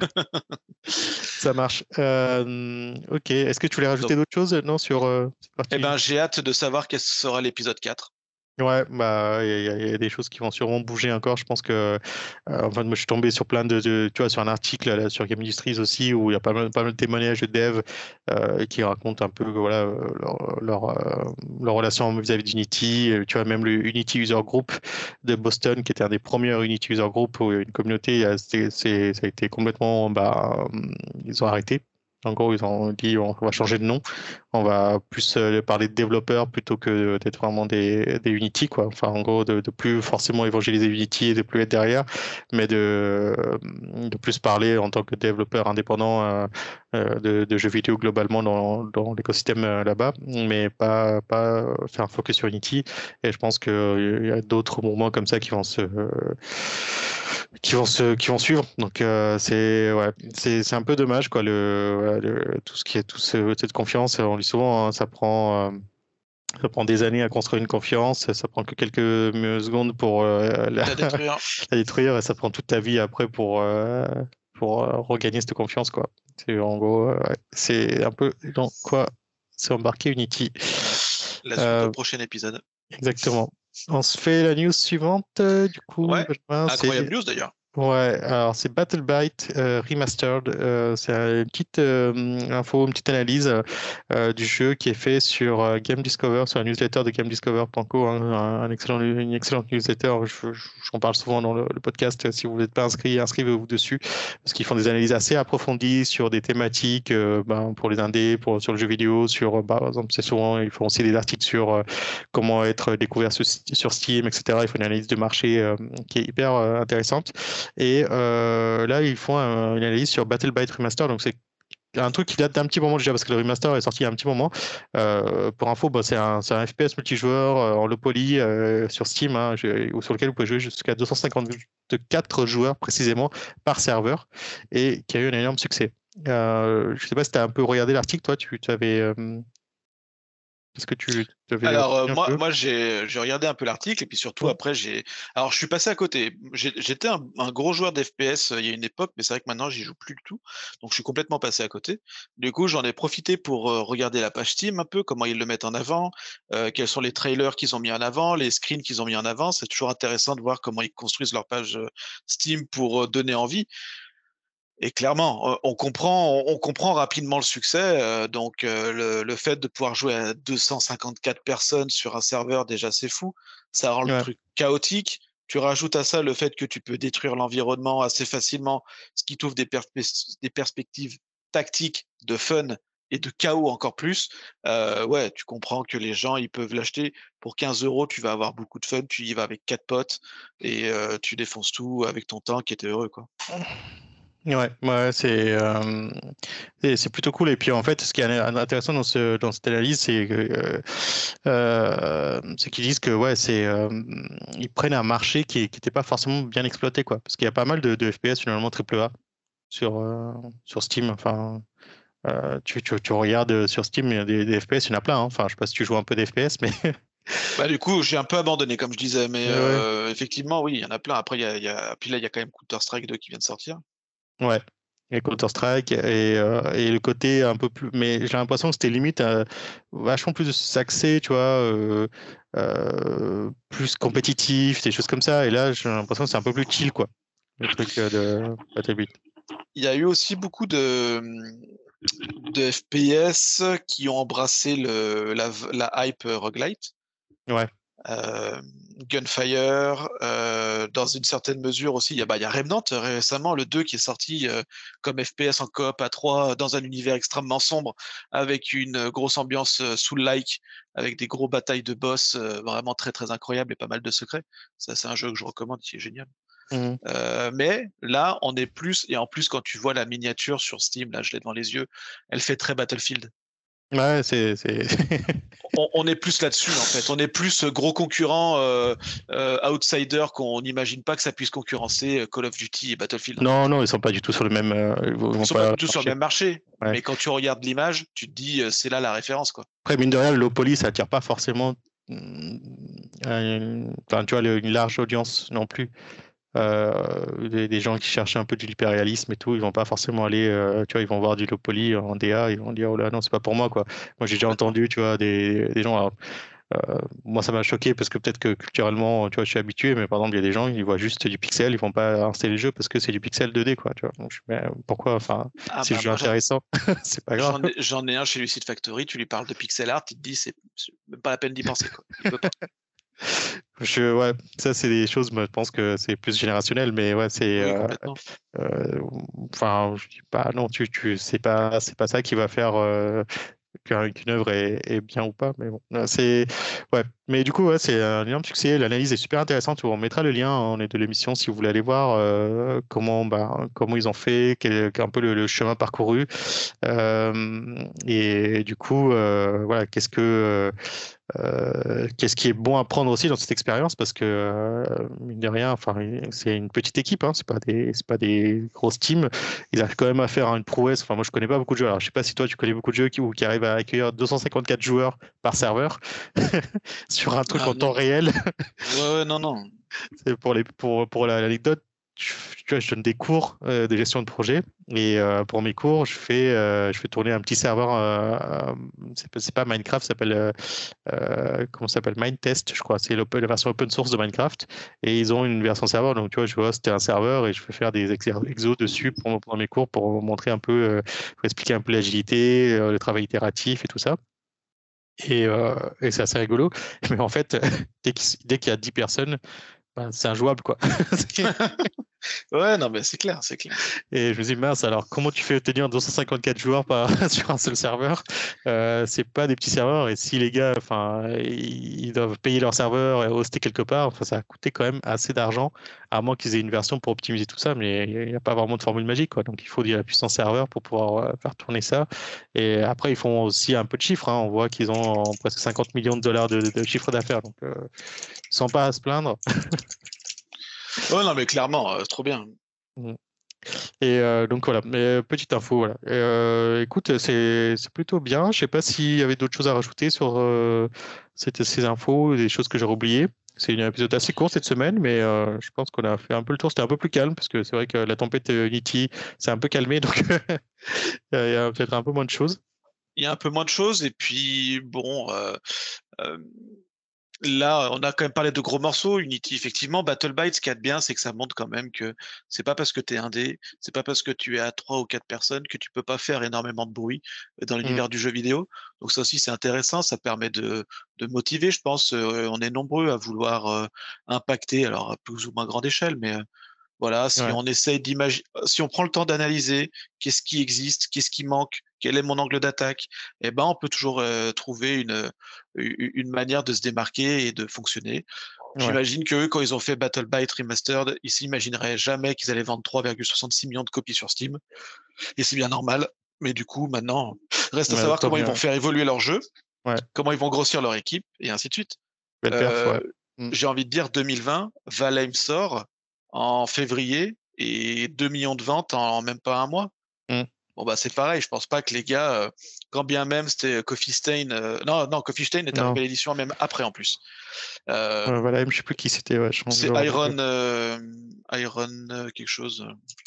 Ça marche. Euh, ok, est-ce que tu voulais rajouter Donc, d'autres choses, non, sur euh, cette eh partie? ben, j'ai hâte de savoir quel sera l'épisode quatre. Ouais, bah, il y, a il y a des choses qui vont sûrement bouger encore. Je pense que, euh, enfin, moi, je suis tombé sur plein de, de- tu vois, sur un article là, sur Game Industries aussi où il y a pas mal, pas mal de témoignages de devs euh, qui racontent un peu, voilà, euh, leur, leur, euh, leur relation vis-à-vis d'Unity. Euh, Tu vois, même le Unity User Group de Boston, qui était un des premiers Unity User Group où il y a une communauté, euh, c'est, c'est- ça a été complètement, bah, euh, ils ont arrêté. En gros, ils ont dit on va changer de nom, on va plus euh, parler de développeurs plutôt que d'être vraiment des, des Unity, quoi. Enfin, en gros, de, de plus forcément évangéliser Unity et de plus être derrière, mais de, de plus parler en tant que développeur indépendant euh, euh, de, de jeux vidéo globalement dans, dans l'écosystème euh, là-bas, mais pas, pas faire un focus sur Unity. Et je pense qu'il y a d'autres mouvements comme ça qui vont se qui vont se qui vont suivre. Donc euh, c'est ouais, c'est c'est un peu dommage quoi le, voilà, le- tout ce qui est tout ce, cette confiance. On dit souvent hein, ça prend euh, ça prend des années à construire une confiance, ça prend que quelques euh, secondes pour euh, la, La détruire. la détruire et ça prend toute ta vie après pour euh, pour euh, regagner cette confiance quoi. C'est en gros euh, ouais, c'est un peu dans quoi c'est embarqué Unity. Ouais. La suite au Euh, prochain épisode. exactement. On se fait la news suivante euh, du coup Ouais. Benjamin, Incroyable c'est news d'ailleurs. ouais, alors c'est BattleByte euh, Remastered. Euh, c'est une petite euh, info, une petite analyse euh, du jeu qui est fait sur euh, Game Discover, sur la newsletter de Game Discover point co, hein, un, un excellent, une excellente newsletter. Je- je- J'en parle souvent dans le, le podcast. Si vous n'êtes pas inscrit, inscrivez-vous dessus parce qu'ils font des analyses assez approfondies sur des thématiques euh, ben, pour les indés, pour, sur le jeu vidéo, sur euh, par exemple, c'est souvent, ils font aussi des articles sur euh, comment être découvert sur, sur Steam, et cetera. Ils font une analyse de marché euh, qui est hyper euh, intéressante. Et euh, là, ils font un- une analyse sur BattleByte Remaster. Donc, c'est un truc qui date d'un petit moment déjà parce que le remaster est sorti il y a un petit moment. Euh, pour info, bah, c'est un, c'est un F P S multijoueur euh, en low poly euh, sur Steam hein, je- ou sur lequel vous pouvez jouer jusqu'à deux cent cinquante-quatre joueurs précisément par serveur et qui a eu un énorme succès. Euh, je sais pas si tu as un peu regardé l'article, toi, tu tu avais. Euh, est-ce que tu avais Alors euh, un moi, peu? moi j'ai j'ai regardé un peu l'article et puis surtout Ouais. après j'ai alors je suis passé à côté. J'ai- J'étais un, un gros joueur d'F P S euh, il y a une époque, mais c'est vrai que maintenant j'y joue plus du tout, donc je suis complètement passé à côté. Du coup j'en ai profité pour euh, regarder la page Steam un peu, comment ils le mettent en avant, euh, quels sont les trailers qu'ils ont mis en avant, les screens qu'ils ont mis en avant. C'est toujours intéressant de voir comment ils construisent leur page euh, Steam pour euh, donner envie. Et clairement, euh, on comprend, on on comprend rapidement le succès. euh, donc, euh, le, le fait de pouvoir jouer à deux cent cinquante-quatre personnes sur un serveur, déjà, c'est fou. Ça rend le Ouais. truc chaotique. Tu rajoutes à ça le fait que tu peux détruire l'environnement assez facilement, ce qui t'ouvre des, perspe- des perspectives tactiques, de fun et de chaos encore plus. Euh, ouais, tu comprends que les gens, ils peuvent l'acheter pour quinze euros. Tu vas avoir beaucoup de fun. Tu y vas avec quatre potes et euh, tu défonces tout avec ton tank et t'es heureux, quoi. Ouais, ouais, c'est euh, et c'est plutôt cool. Et puis en fait, ce qui est intéressant dans ce dans cette analyse, c'est que euh, euh, c'est qu'ils disent que ouais, c'est euh, ils prennent un marché qui qui n'était pas forcément bien exploité quoi, parce qu'il y a pas mal de, de F P S finalement triple A sur euh, sur Steam. Enfin, euh, tu, tu tu regardes sur Steam, il y a des, des F P S, il y en a plein. Hein. Enfin, je sais pas si tu joues un peu des F P S, mais Bah, du coup, j'ai un peu abandonné, comme je disais, mais ouais, ouais. euh, effectivement, oui, il y en a plein. Après, il y a, il y a... Puis là, il y a quand même Counter-Strike deux qui vient de sortir. Ouais. Et Counter-Strike et, euh, et le côté un peu plus. Mais j'ai l'impression que c'était limite euh, vachement plus axé, tu vois, euh, euh, plus compétitif, des choses comme ça. Et là, j'ai l'impression que c'est un peu plus chill, quoi, le truc euh, de Battlefield. Il y a eu aussi beaucoup de, de F P S qui ont embrassé le, la, la hype roguelite. Ouais, Euh, Gunfire, euh, dans une certaine mesure aussi, il y a, bah, il y a Remnant récemment, le deux qui est sorti euh, comme F P S en coop à trois dans un univers extrêmement sombre avec une grosse ambiance euh, soul-like, avec des gros batailles de boss euh, vraiment très très incroyables et pas mal de secrets. Ça, c'est un jeu que je recommande, qui est génial. mhm. Euh, mais là, on est plus, et en plus, quand tu vois la miniature sur Steam, là, je l'ai devant les yeux, elle fait très Battlefield. Ouais, c'est, c'est... On, on est plus là-dessus, en fait. On est plus gros concurrent, euh, euh, outsider, qu'on n'imagine pas que ça puisse concurrencer Call of Duty et Battlefield, en Non, fait. non, ils sont pas du tout sur le même. Euh, ils vont ils Ils vont sont pas pas du tout sur le marcher. même marché, Ouais. mais quand tu regardes l'image, tu te dis, euh, c'est là la référence, quoi. Après, mine de rien, le low poly, ça attire pas forcément. hum, une- Enfin, tu vois, le- une large audience non plus. Euh, des, des gens qui cherchent un peu de l'hyperréalisme et tout, ils vont pas forcément aller, euh, tu vois, ils vont voir du low poly en D A, ils vont dire, oh là, non, c'est pas pour moi, quoi. Moi, j'ai déjà Complètement. entendu, tu vois, des, des gens, alors, euh, moi, ça m'a choqué parce que peut-être que culturellement, tu vois, je suis habitué, mais par exemple, il y a des gens, ils voient juste du pixel, ils vont pas installer le jeu parce que c'est du pixel deux D, quoi, tu vois. Donc, je, mais pourquoi, enfin, Ah c'est bah juste moi, j'en intéressant, c'est pas grave. j'en ai, j'en ai un chez Lucid Factory, tu lui parles de pixel art, il te dit, c'est c'est même pas la peine d'y penser, quoi. Il veut pas. Je, ouais, ça c'est des choses, moi, je pense que c'est plus générationnel, mais ouais, c'est, Oui, euh, complètement. euh, enfin, je dis pas, non, tu, tu, c'est pas, c'est pas ça qui va faire euh, qu'un- qu'une œuvre est, est bien ou pas, mais bon, euh, c'est, ouais, mais du coup, ouais, c'est un énorme succès. L'analyse est super intéressante. On mettra le lien en est de l'émission si vous voulez aller voir euh, comment, bah, comment ils ont fait, quel est un peu le, le chemin parcouru. Euh, et du coup, euh, voilà, qu'est-ce que euh, euh, qu'est-ce qui est bon à prendre aussi dans cette expérience parce que euh, mine de rien, enfin, c'est une petite équipe, hein, c'est pas des, c'est pas des grosses teams. Ils arrivent quand même à faire une prouesse. Enfin, moi, je connais pas beaucoup de jeux. Alors, je sais pas si toi, tu connais beaucoup de jeux qui, ou qui arrivent à accueillir deux cent cinquante-quatre joueurs par serveur sur un truc Ah en temps non. réel. Ouais, ouais, non, non. C'est pour les, pour, pour la- l'anecdote. Je, tu vois, je donne des cours euh, de gestion de projet et euh, pour mes cours, je fais, euh, je fais tourner un petit serveur. Euh, euh, c'est pas c'est pas Minecraft, ça s'appelle euh, euh, comment ça s'appelle Minetest, je crois. C'est l'open- la version open source de Minecraft. Et ils ont une version serveur. Donc, tu vois, je vois, c'était un serveur et je fais faire des exer- exos dessus pour, pour mes cours pour montrer un peu, euh, pour expliquer un peu l'agilité, euh, le travail itératif et tout ça. Et, euh, et c'est assez rigolo. Mais en fait, dès qu'il dès qu'il y a dix personnes, ben, c'est injouable, quoi. Ouais, non, mais c'est clair, c'est clair. Et je me dis, mince, alors comment tu fais tenir deux cent cinquante-quatre joueurs par, sur un seul serveur? Euh, c'est pas des petits serveurs. Et si les gars, enfin, ils ils doivent payer leur serveur et hoster quelque part, enfin, ça a coûté quand même assez d'argent, à moins qu'ils aient une version pour optimiser tout ça. Mais il n'y a pas vraiment de formule magique, quoi. Donc il faut de la puissance serveur pour pouvoir euh, faire tourner ça. Et après, ils font aussi un peu de chiffres, hein. On voit qu'ils ont presque cinquante millions de dollars de, de chiffre d'affaires. Donc, euh, ils sont pas à se plaindre. Ouais, non, mais clairement, euh, trop bien. Et euh, donc voilà, mais euh, petite info, voilà. Et, euh, écoute, c'est c'est plutôt bien. Je sais pas s'il y avait d'autres choses à rajouter sur euh, cette- ces infos, des choses que j'aurais oubliées. C'est un épisode assez court cette semaine, mais euh, je pense qu'on a fait un peu le tour. C'était un peu plus calme parce que c'est vrai que la tempête euh, Unity s'est un peu calmée, donc il y a peut-être un peu moins de choses. Il y a un peu moins de choses, et puis bon, euh, euh, là, on a quand même parlé de gros morceaux. Unity, effectivement, BattleByte, ce qu'il y a de bien, c'est que ça montre quand même que c'est pas parce que tu es indé, c'est pas parce que tu es à trois ou quatre personnes que tu peux pas faire énormément de bruit dans Mm. l'univers du jeu vidéo. Donc ça aussi, c'est intéressant. Ça permet de, de motiver, je pense. Euh, on est nombreux à vouloir euh, impacter, alors à plus ou moins grande échelle, mais euh, voilà, si Ouais, on essaye d'imaginer, si on prend le temps d'analyser qu'est-ce qui existe, qu'est-ce qui manque, quel est mon angle d'attaque, eh ben, on peut toujours euh, trouver une, une une manière de se démarquer et de fonctionner. ouais. J'imagine que eux, quand ils ont fait BattleByte Remastered, ils s'imagineraient jamais qu'ils allaient vendre trois virgule soixante-six millions de copies sur Steam. Et c'est bien normal. Mais du coup, maintenant, reste à Ouais, savoir tant comment ils mieux. vont faire évoluer leur jeu, Ouais, comment ils vont grossir leur équipe, et ainsi de suite. belle perf, Euh, ouais. Mm. j'ai envie de dire deux mille vingt, Valheim sort en février et deux millions de ventes en même pas un mois. Mm. Bon, bah, c'est pareil, je pense pas que les gars, euh, quand bien même c'était Coffee Stain, euh, non, non, Coffee Stain est Non, arrivé à l'édition même après en plus. Euh, ouais, voilà, je sais plus qui c'était, ouais, je c'est j'aurais oublié. Iron, euh, Iron euh, quelque chose.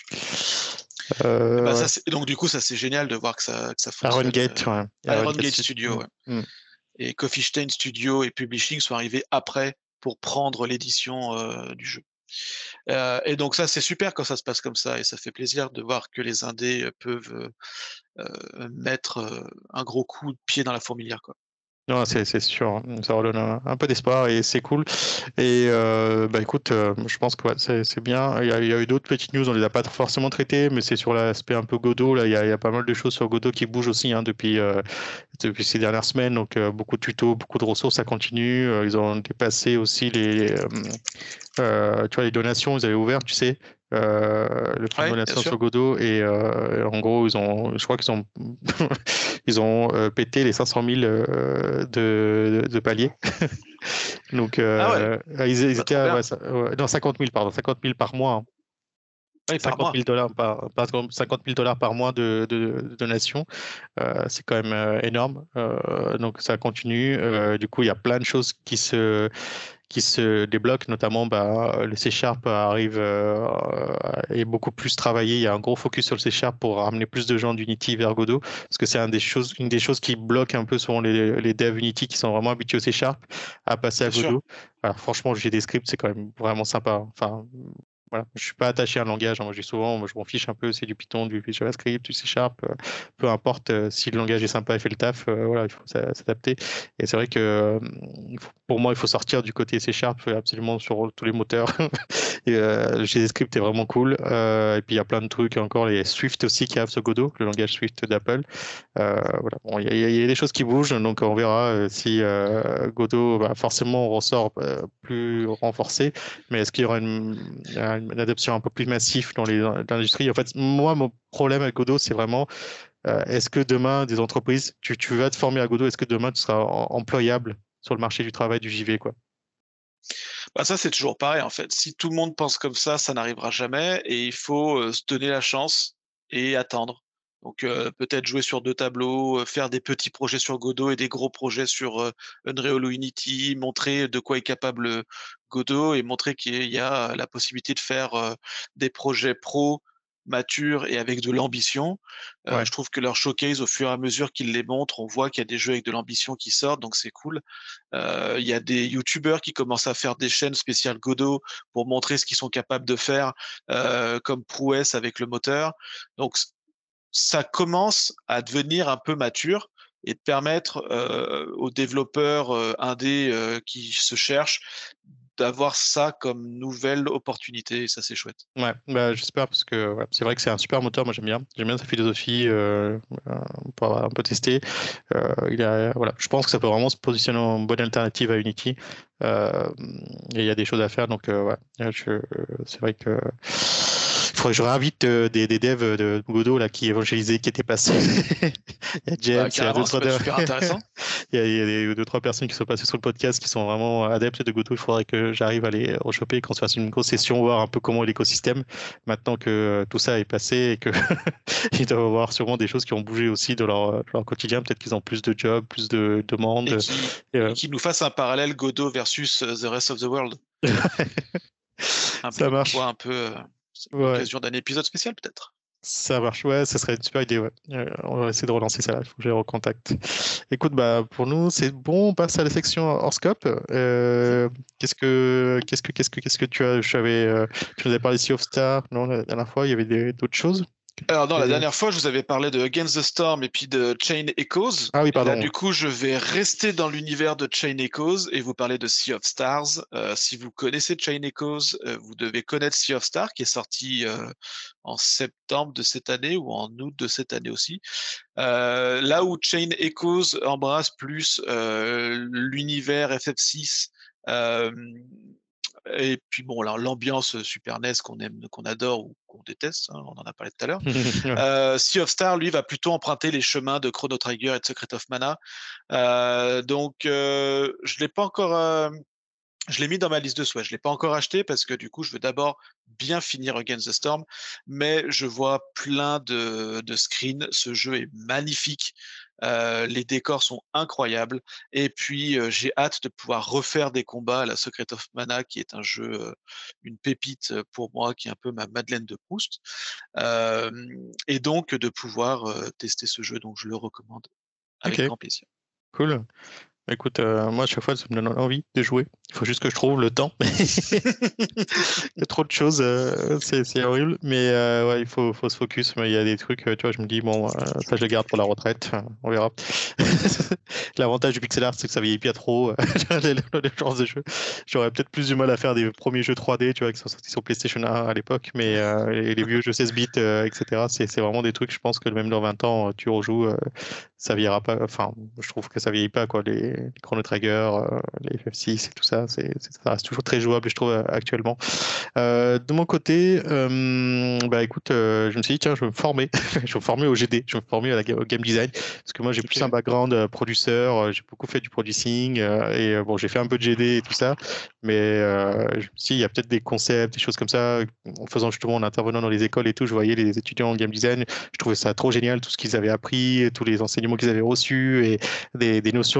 Et bah, Euh, ça, ouais. c'est- donc du coup, ça c'est génial de voir que ça, que ça Aaron fonctionne. Gate, euh, ouais. Aaron Iron Gate Gate Sud. Studio, Mm. ouais. Mm. Et Coffee Stain Studio et Publishing sont arrivés après pour prendre l'édition euh, du jeu. Euh, et donc ça, c'est super quand ça se passe comme ça, et ça fait plaisir de voir que les indés peuvent euh, euh, mettre euh, un gros coup de pied dans la fourmilière, quoi. Non, c'est c'est sûr, hein. Ça redonne un, un peu d'espoir et c'est cool. Et euh, bah écoute, euh, je pense que ouais, c'est c'est bien. Il y a, il y a eu d'autres petites news, on les a pas forcément traitées, mais c'est sur l'aspect un peu Godot. Là, il y a, il y a pas mal de choses sur Godot qui bougent aussi hein, depuis euh, depuis ces dernières semaines. Donc euh, beaucoup de tutos, beaucoup de ressources, ça continue. Euh, ils ont dépassé aussi les euh, euh, tu vois les donations, ils avaient ouvert, tu sais. Euh, le fonds de Ouais, bien donation sûr. sur Godot et euh, en gros ils ont je crois qu'ils ont ils ont euh, pété les cinq cent mille euh, de, de, de paliers. Donc, Ah ouais, euh, ils, ils bah étaient trop à bien. ouais, ça- ouais, non, cinquante mille, pardon, cinquante mille par mois, hein. Oui, par cinquante mois. mille dollars par, par cinquante mille dollars par mois de, de, de donation. Euh, c'est quand même euh, énorme. Euh, donc, ça continue. Euh, du coup, il y a plein de choses qui se, qui se débloquent, notamment bah, le C Sharp arrive euh, est beaucoup plus travaillé. Il y a un gros focus sur le C Sharp pour ramener plus de gens d'Unity vers Godot, parce que c'est un des choses, une des choses qui bloque un peu souvent les, les devs Unity qui sont vraiment habitués au C Sharp à passer à Bien sûr. Godot. Alors franchement, j'ai des scripts, c'est quand même vraiment sympa. Enfin, voilà, je suis pas attaché à un langage. Hein. Moi, je dis souvent, moi, je m'en fiche un peu, c'est du Python, du JavaScript, du C Sharp, euh, peu importe. Euh, si le langage est sympa et fait le taf, euh, voilà, il faut s'a- s'adapter. Et c'est vrai que euh, il faut- pour moi, il faut sortir du côté C Sharp euh, absolument sur tous les moteurs. Et, euh, le JavaScript est vraiment cool. Euh, et puis il y a plein de trucs encore, les Swift aussi qui arrivent sur Godot, le langage Swift d'Apple. Euh, voilà. Bon, il y, a il y a des choses qui bougent, donc on verra euh, si euh, Godot, bah, forcément, ressort euh, plus renforcé. Mais est-ce qu'il y aura une, une, une adoption un peu plus massive dans les dans l'industrie? En fait, moi, mon problème avec Godot, c'est vraiment euh, est-ce que demain, des entreprises, tu, tu vas te former à Godot, est-ce que demain, tu seras em- employable sur le marché du travail du J V, quoi? Bah, ça, c'est toujours pareil, en fait. Si tout le monde pense comme ça, ça n'arrivera jamais et il faut euh, se donner la chance et attendre. Donc, euh, peut-être jouer sur deux tableaux, euh, faire des petits projets sur Godot et des gros projets sur euh, Unreal ou Unity, montrer de quoi est capable euh, Godot et montrer qu'il y a la possibilité de faire euh, des projets pro matures et avec de l'ambition. Euh, Ouais. je trouve que leur showcase, au fur et à mesure qu'ils les montrent, on voit qu'il y a des jeux avec de l'ambition qui sortent, donc c'est cool. Euh, Il y a des youtubeurs qui commencent à faire des chaînes spéciales Godot pour montrer ce qu'ils sont capables de faire, euh, comme prouesse avec le moteur. Donc, ça commence à devenir un peu mature et de permettre euh, aux développeurs euh, indés euh, qui se cherchent d'avoir ça comme nouvelle opportunité. Et ça, c'est chouette. Ouais, bah, j'espère parce que ouais, c'est vrai que c'est un super moteur, moi j'aime bien. J'aime bien sa philosophie, euh, euh, pour avoir un peu testé. Euh, il a, voilà, je pense que ça peut vraiment se positionner en bonne alternative à Unity. Euh, et il y a des choses à faire, donc euh, ouais, je, c'est vrai que il faudrait que je réinvite euh, des, des devs de Godot là, qui évangélisaient, qui étaient passés. Il y a Bah, James, il y a carrément, ça d'autres peut être devs. super intéressant. Il y a, il y a des, deux, trois personnes qui sont passées sur le podcast qui sont vraiment adeptes de Godot. Il faudrait que j'arrive à les rechoper, qu'on se fasse une grosse session, voir un peu comment est l'écosystème, maintenant que euh, tout ça est passé et que ils doivent avoir sûrement des choses qui ont bougé aussi de leur, leur quotidien. Peut-être qu'ils ont plus de jobs, plus de Et demandes. qui, Et, et euh, qui nous fasse un parallèle Godot versus euh, The Rest of the World. Un ça peu qu'on voit marche. un peu euh, Ouais, l'occasion d'un épisode spécial, peut-être. ça marche. Ouais, ça serait une super idée. Ouais. Euh, on va essayer de relancer ça. Il faut que je les recontacte. Écoute, bah, pour nous, c'est bon. On passe à la section hors scope. Euh, qu'est-ce que, qu'est-ce que, qu'est-ce que, qu'est-ce que tu as, je savais, euh, tu nous avais parlé de Sea of Stars, non, la dernière fois, il y avait des- d'autres choses que tu Alors non, la voulais- dernière fois, je vous avais parlé de Against the Storm et puis de Chain Echoes. Ah oui, Et là, pardon. du coup, je vais rester dans l'univers de Chain Echoes et vous parler de Sea of Stars. Euh, si vous connaissez Chain Echoes, euh, vous devez connaître Sea of Stars, qui est sorti euh, en septembre de cette année ou en août de cette année aussi. Euh, là où Chain Echoes embrasse plus euh, l'univers F F six, euh, et puis bon, alors l'ambiance Super N E S qu'on aime, qu'on adore ou qu'on déteste, hein, on en a parlé tout à l'heure. Ouais. Euh, Sea of Stars, lui, va plutôt emprunter les chemins de Chrono Trigger et de Secret of Mana. Euh, donc, euh, je l'ai pas encore, euh, je l'ai mis dans ma liste de souhaits. Je l'ai pas encore acheté parce que du coup, je veux d'abord bien finir Against the Storm, mais je vois plein de, de screens. Ce jeu est magnifique. Euh, les décors sont incroyables. Et puis, euh, j'ai hâte de pouvoir refaire des combats à la Secret of Mana, qui est un jeu, euh, une pépite pour moi, qui est un peu ma Madeleine de Proust. Euh, et donc, de pouvoir euh, tester ce jeu. Donc, je le recommande avec Ok, grand plaisir. cool. Écoute, euh, moi, à chaque fois, ça me donne envie de jouer. Il faut juste que je trouve le temps. Il y a trop de choses, euh, c'est c'est horrible. Mais euh, ouais, il faut, faut se focus. Mais il y a des trucs, euh, tu vois, je me dis, bon, euh, ça, je le garde pour la retraite. Enfin, on verra. L'avantage du pixel art, c'est que ça vieillit pas trop. euh, les, les genres de jeux. J'aurais peut-être plus du mal à faire des premiers jeux trois D, tu vois, qui sont sortis sur PlayStation un à l'époque. Mais euh, les, les vieux jeux seize bits, euh, et cetera, c'est c'est vraiment des trucs, je pense que même dans vingt ans, tu rejoues, euh, ça vieillira pas. Enfin, je trouve que ça vieillit pas, quoi. Les, les Chrono Trigger, euh, les F F six et tout ça, c'est, c'est- ça reste toujours très jouable, je trouve, euh, actuellement. Euh, de mon côté, euh, bah écoute, euh, je me suis dit, tiens, je vais me former. Je vais me former au G D, je vais me former à la, ga- au game design, parce que moi, j'ai plus un Ok. background euh, produceur, euh, j'ai beaucoup fait du producing, euh, et euh, bon, j'ai fait un peu de G D et tout ça, mais euh, je me suis dit, il y a peut-être des concepts, des choses comme ça, en faisant justement, en intervenant dans les écoles et tout, je voyais les étudiants en game design, je trouvais ça trop génial, tout ce qu'ils avaient appris, tous les enseignements qu'ils avaient reçus, et des, des notions, des fois, ils me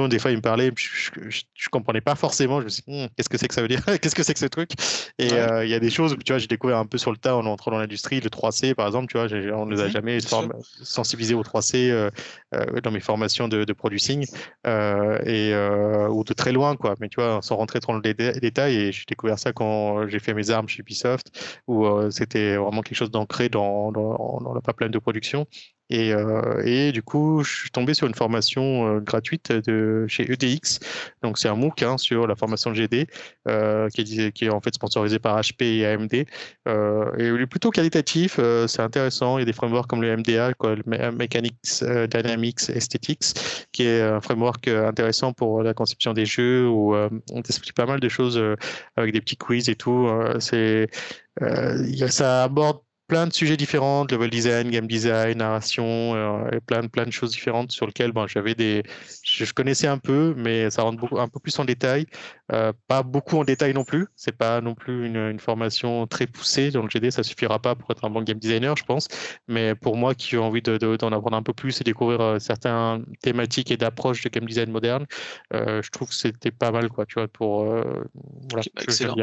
parlaient, je, je, je comprenais pas forcément. Je me suis dit, hm, qu'est-ce que c'est que ça veut dire? Qu'est-ce que c'est que ce truc? Et il ouais. euh, y a des choses, tu vois, j'ai découvert un peu sur le tas en entrant dans l'industrie, le trois C par exemple, tu vois, on ne nous a mmh, jamais sensibilisé au trois C euh, euh, dans mes formations de, de producing euh, et euh, ou de très loin, quoi. Mais tu vois, sans rentrer trop dans les dé- détails, et j'ai découvert ça quand j'ai fait mes armes chez Ubisoft, où euh, c'était vraiment quelque chose d'ancré dans, dans, dans la pipeline de production. Et, euh, et du coup, je suis tombé sur une formation euh, gratuite de chez E D X. Donc, c'est un MOOC hein, sur la formation de G D euh, qui, est, qui est en fait sponsorisé par H P et A M D. Euh, et il est plutôt qualitatif, euh, c'est intéressant. Il y a des frameworks comme le M D A, quoi, le Mechanics euh, Dynamics Aesthetics, qui est un framework intéressant pour la conception des jeux, où euh, on t'explique pas mal de choses euh, avec des petits quiz et tout. Euh, c'est, euh, ça aborde plein de sujets différents, level design, game design, narration, euh, et plein, plein de choses différentes sur lesquelles bon, j'avais des, je, je connaissais un peu, mais ça rentre beaucoup, un peu plus en détail. Euh, pas beaucoup en détail non plus. C'est pas non plus une, une formation très poussée. Dans le G D, ça suffira pas pour être un bon game designer, je pense. Mais pour moi qui ai envie de, de, d'en apprendre un peu plus et découvrir euh, certaines thématiques et d'approches de game design moderne, euh, je trouve que c'était pas mal, quoi, tu vois, pour, euh, voilà, okay, excellent.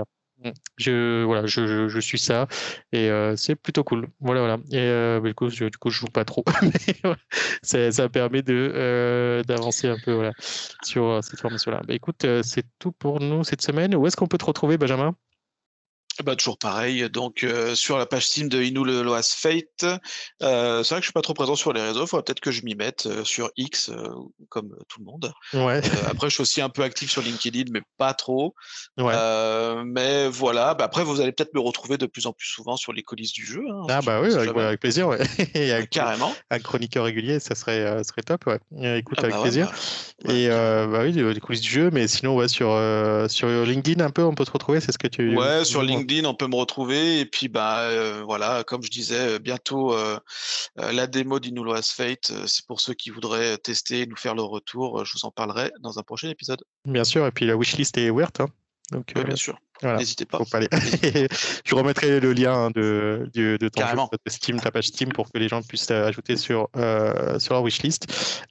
Je, voilà, je, je, je suis ça et euh, c'est plutôt cool. Voilà, voilà. Et euh, du coup, je, du coup, je joue pas trop, mais ça, ça permet de euh, d'avancer un peu voilà, sur euh, cette formation-là. Bah, écoute, euh, c'est tout pour nous cette semaine. Où est-ce qu'on peut te retrouver, Benjamin? Bah, toujours pareil, donc euh, sur la page Steam de Inu le Loas Fate. Euh, c'est vrai que je suis pas trop présent sur les réseaux, il faudrait peut-être que je m'y mette euh, sur X, euh, comme tout le monde. Ouais. Euh, après, je suis aussi un peu actif sur LinkedIn, mais pas trop. Ouais. Euh, mais voilà, bah, après, vous allez peut-être me retrouver de plus en plus souvent sur les coulisses du jeu. Hein, ah bah oui, avec, avec plaisir, ouais. Et avec, carrément. Un chroniqueur régulier, ça serait, euh, serait top, ouais. Écoute, ah avec bah plaisir. Ouais, bah, et euh, bah oui, les coulisses du jeu, mais sinon, ouais, sur, euh, sur LinkedIn, un peu, on peut te retrouver, c'est ce que tu... Ouais, sur LinkedIn, on peut me retrouver. Et puis, bah, euh, voilà, comme je disais, bientôt, euh, la démo d'Inu Loas Fate, c'est pour ceux qui voudraient tester et nous faire le retour. Je vous en parlerai dans un prochain épisode. Bien sûr, et puis la wishlist est ouverte, hein. Donc, oui, euh, bien sûr. Voilà. N'hésitez pas. Faut pas aller. Je remettrai le lien de, de, de ton Carrément. jeu, de Steam, ta page Steam, pour que les gens puissent ajouter sur, euh, sur leur wishlist.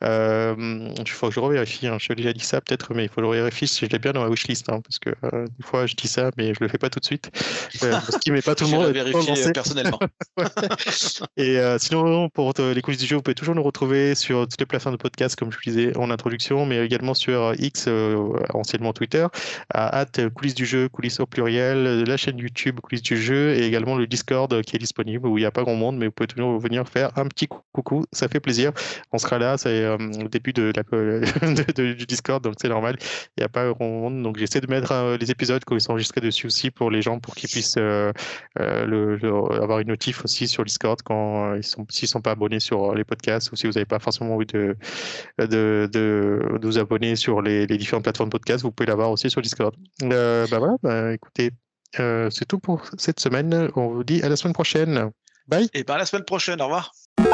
Euh, il faut que je revérifie, hein. Je l'ai déjà dit ça peut-être, mais il faut que je revérifie si je l'ai bien dans ma wishlist, hein, parce que euh, des fois je dis ça, mais je le fais pas tout de suite. Euh, parce qu'il met pas tout le monde. Je vais vérifier personnellement. Ouais. Et euh, sinon, pour te, les coulisses du jeu, vous pouvez toujours nous retrouver sur toutes les plateformes de podcast, comme je vous disais en introduction, mais également sur X, euh, anciennement Twitter, à hâte coulisses du jeu, coulisses au pluriel, la chaîne YouTube coulisses du jeu et également le Discord qui est disponible où il n'y a pas grand monde, mais vous pouvez toujours venir faire un petit coucou, ça fait plaisir. On sera là, c'est euh, le début de la, de, de, du Discord, donc c'est normal, il n'y a pas grand monde, donc j'essaie de mettre euh, les épisodes quand ils sont enregistrés dessus aussi pour les gens, pour qu'ils puissent euh, euh, le, le, avoir une notif aussi sur Discord quand euh, ils sont, s'ils ne sont pas abonnés sur les podcasts ou si vous n'avez pas forcément envie de, de, de, de vous abonner sur les, les différentes plateformes de podcast, vous pouvez l'avoir aussi sur Discord. Euh, bah voilà, bah, écoutez, euh, c'est tout pour cette semaine. On vous dit à la semaine prochaine. Bye. Et par la semaine prochaine, au revoir.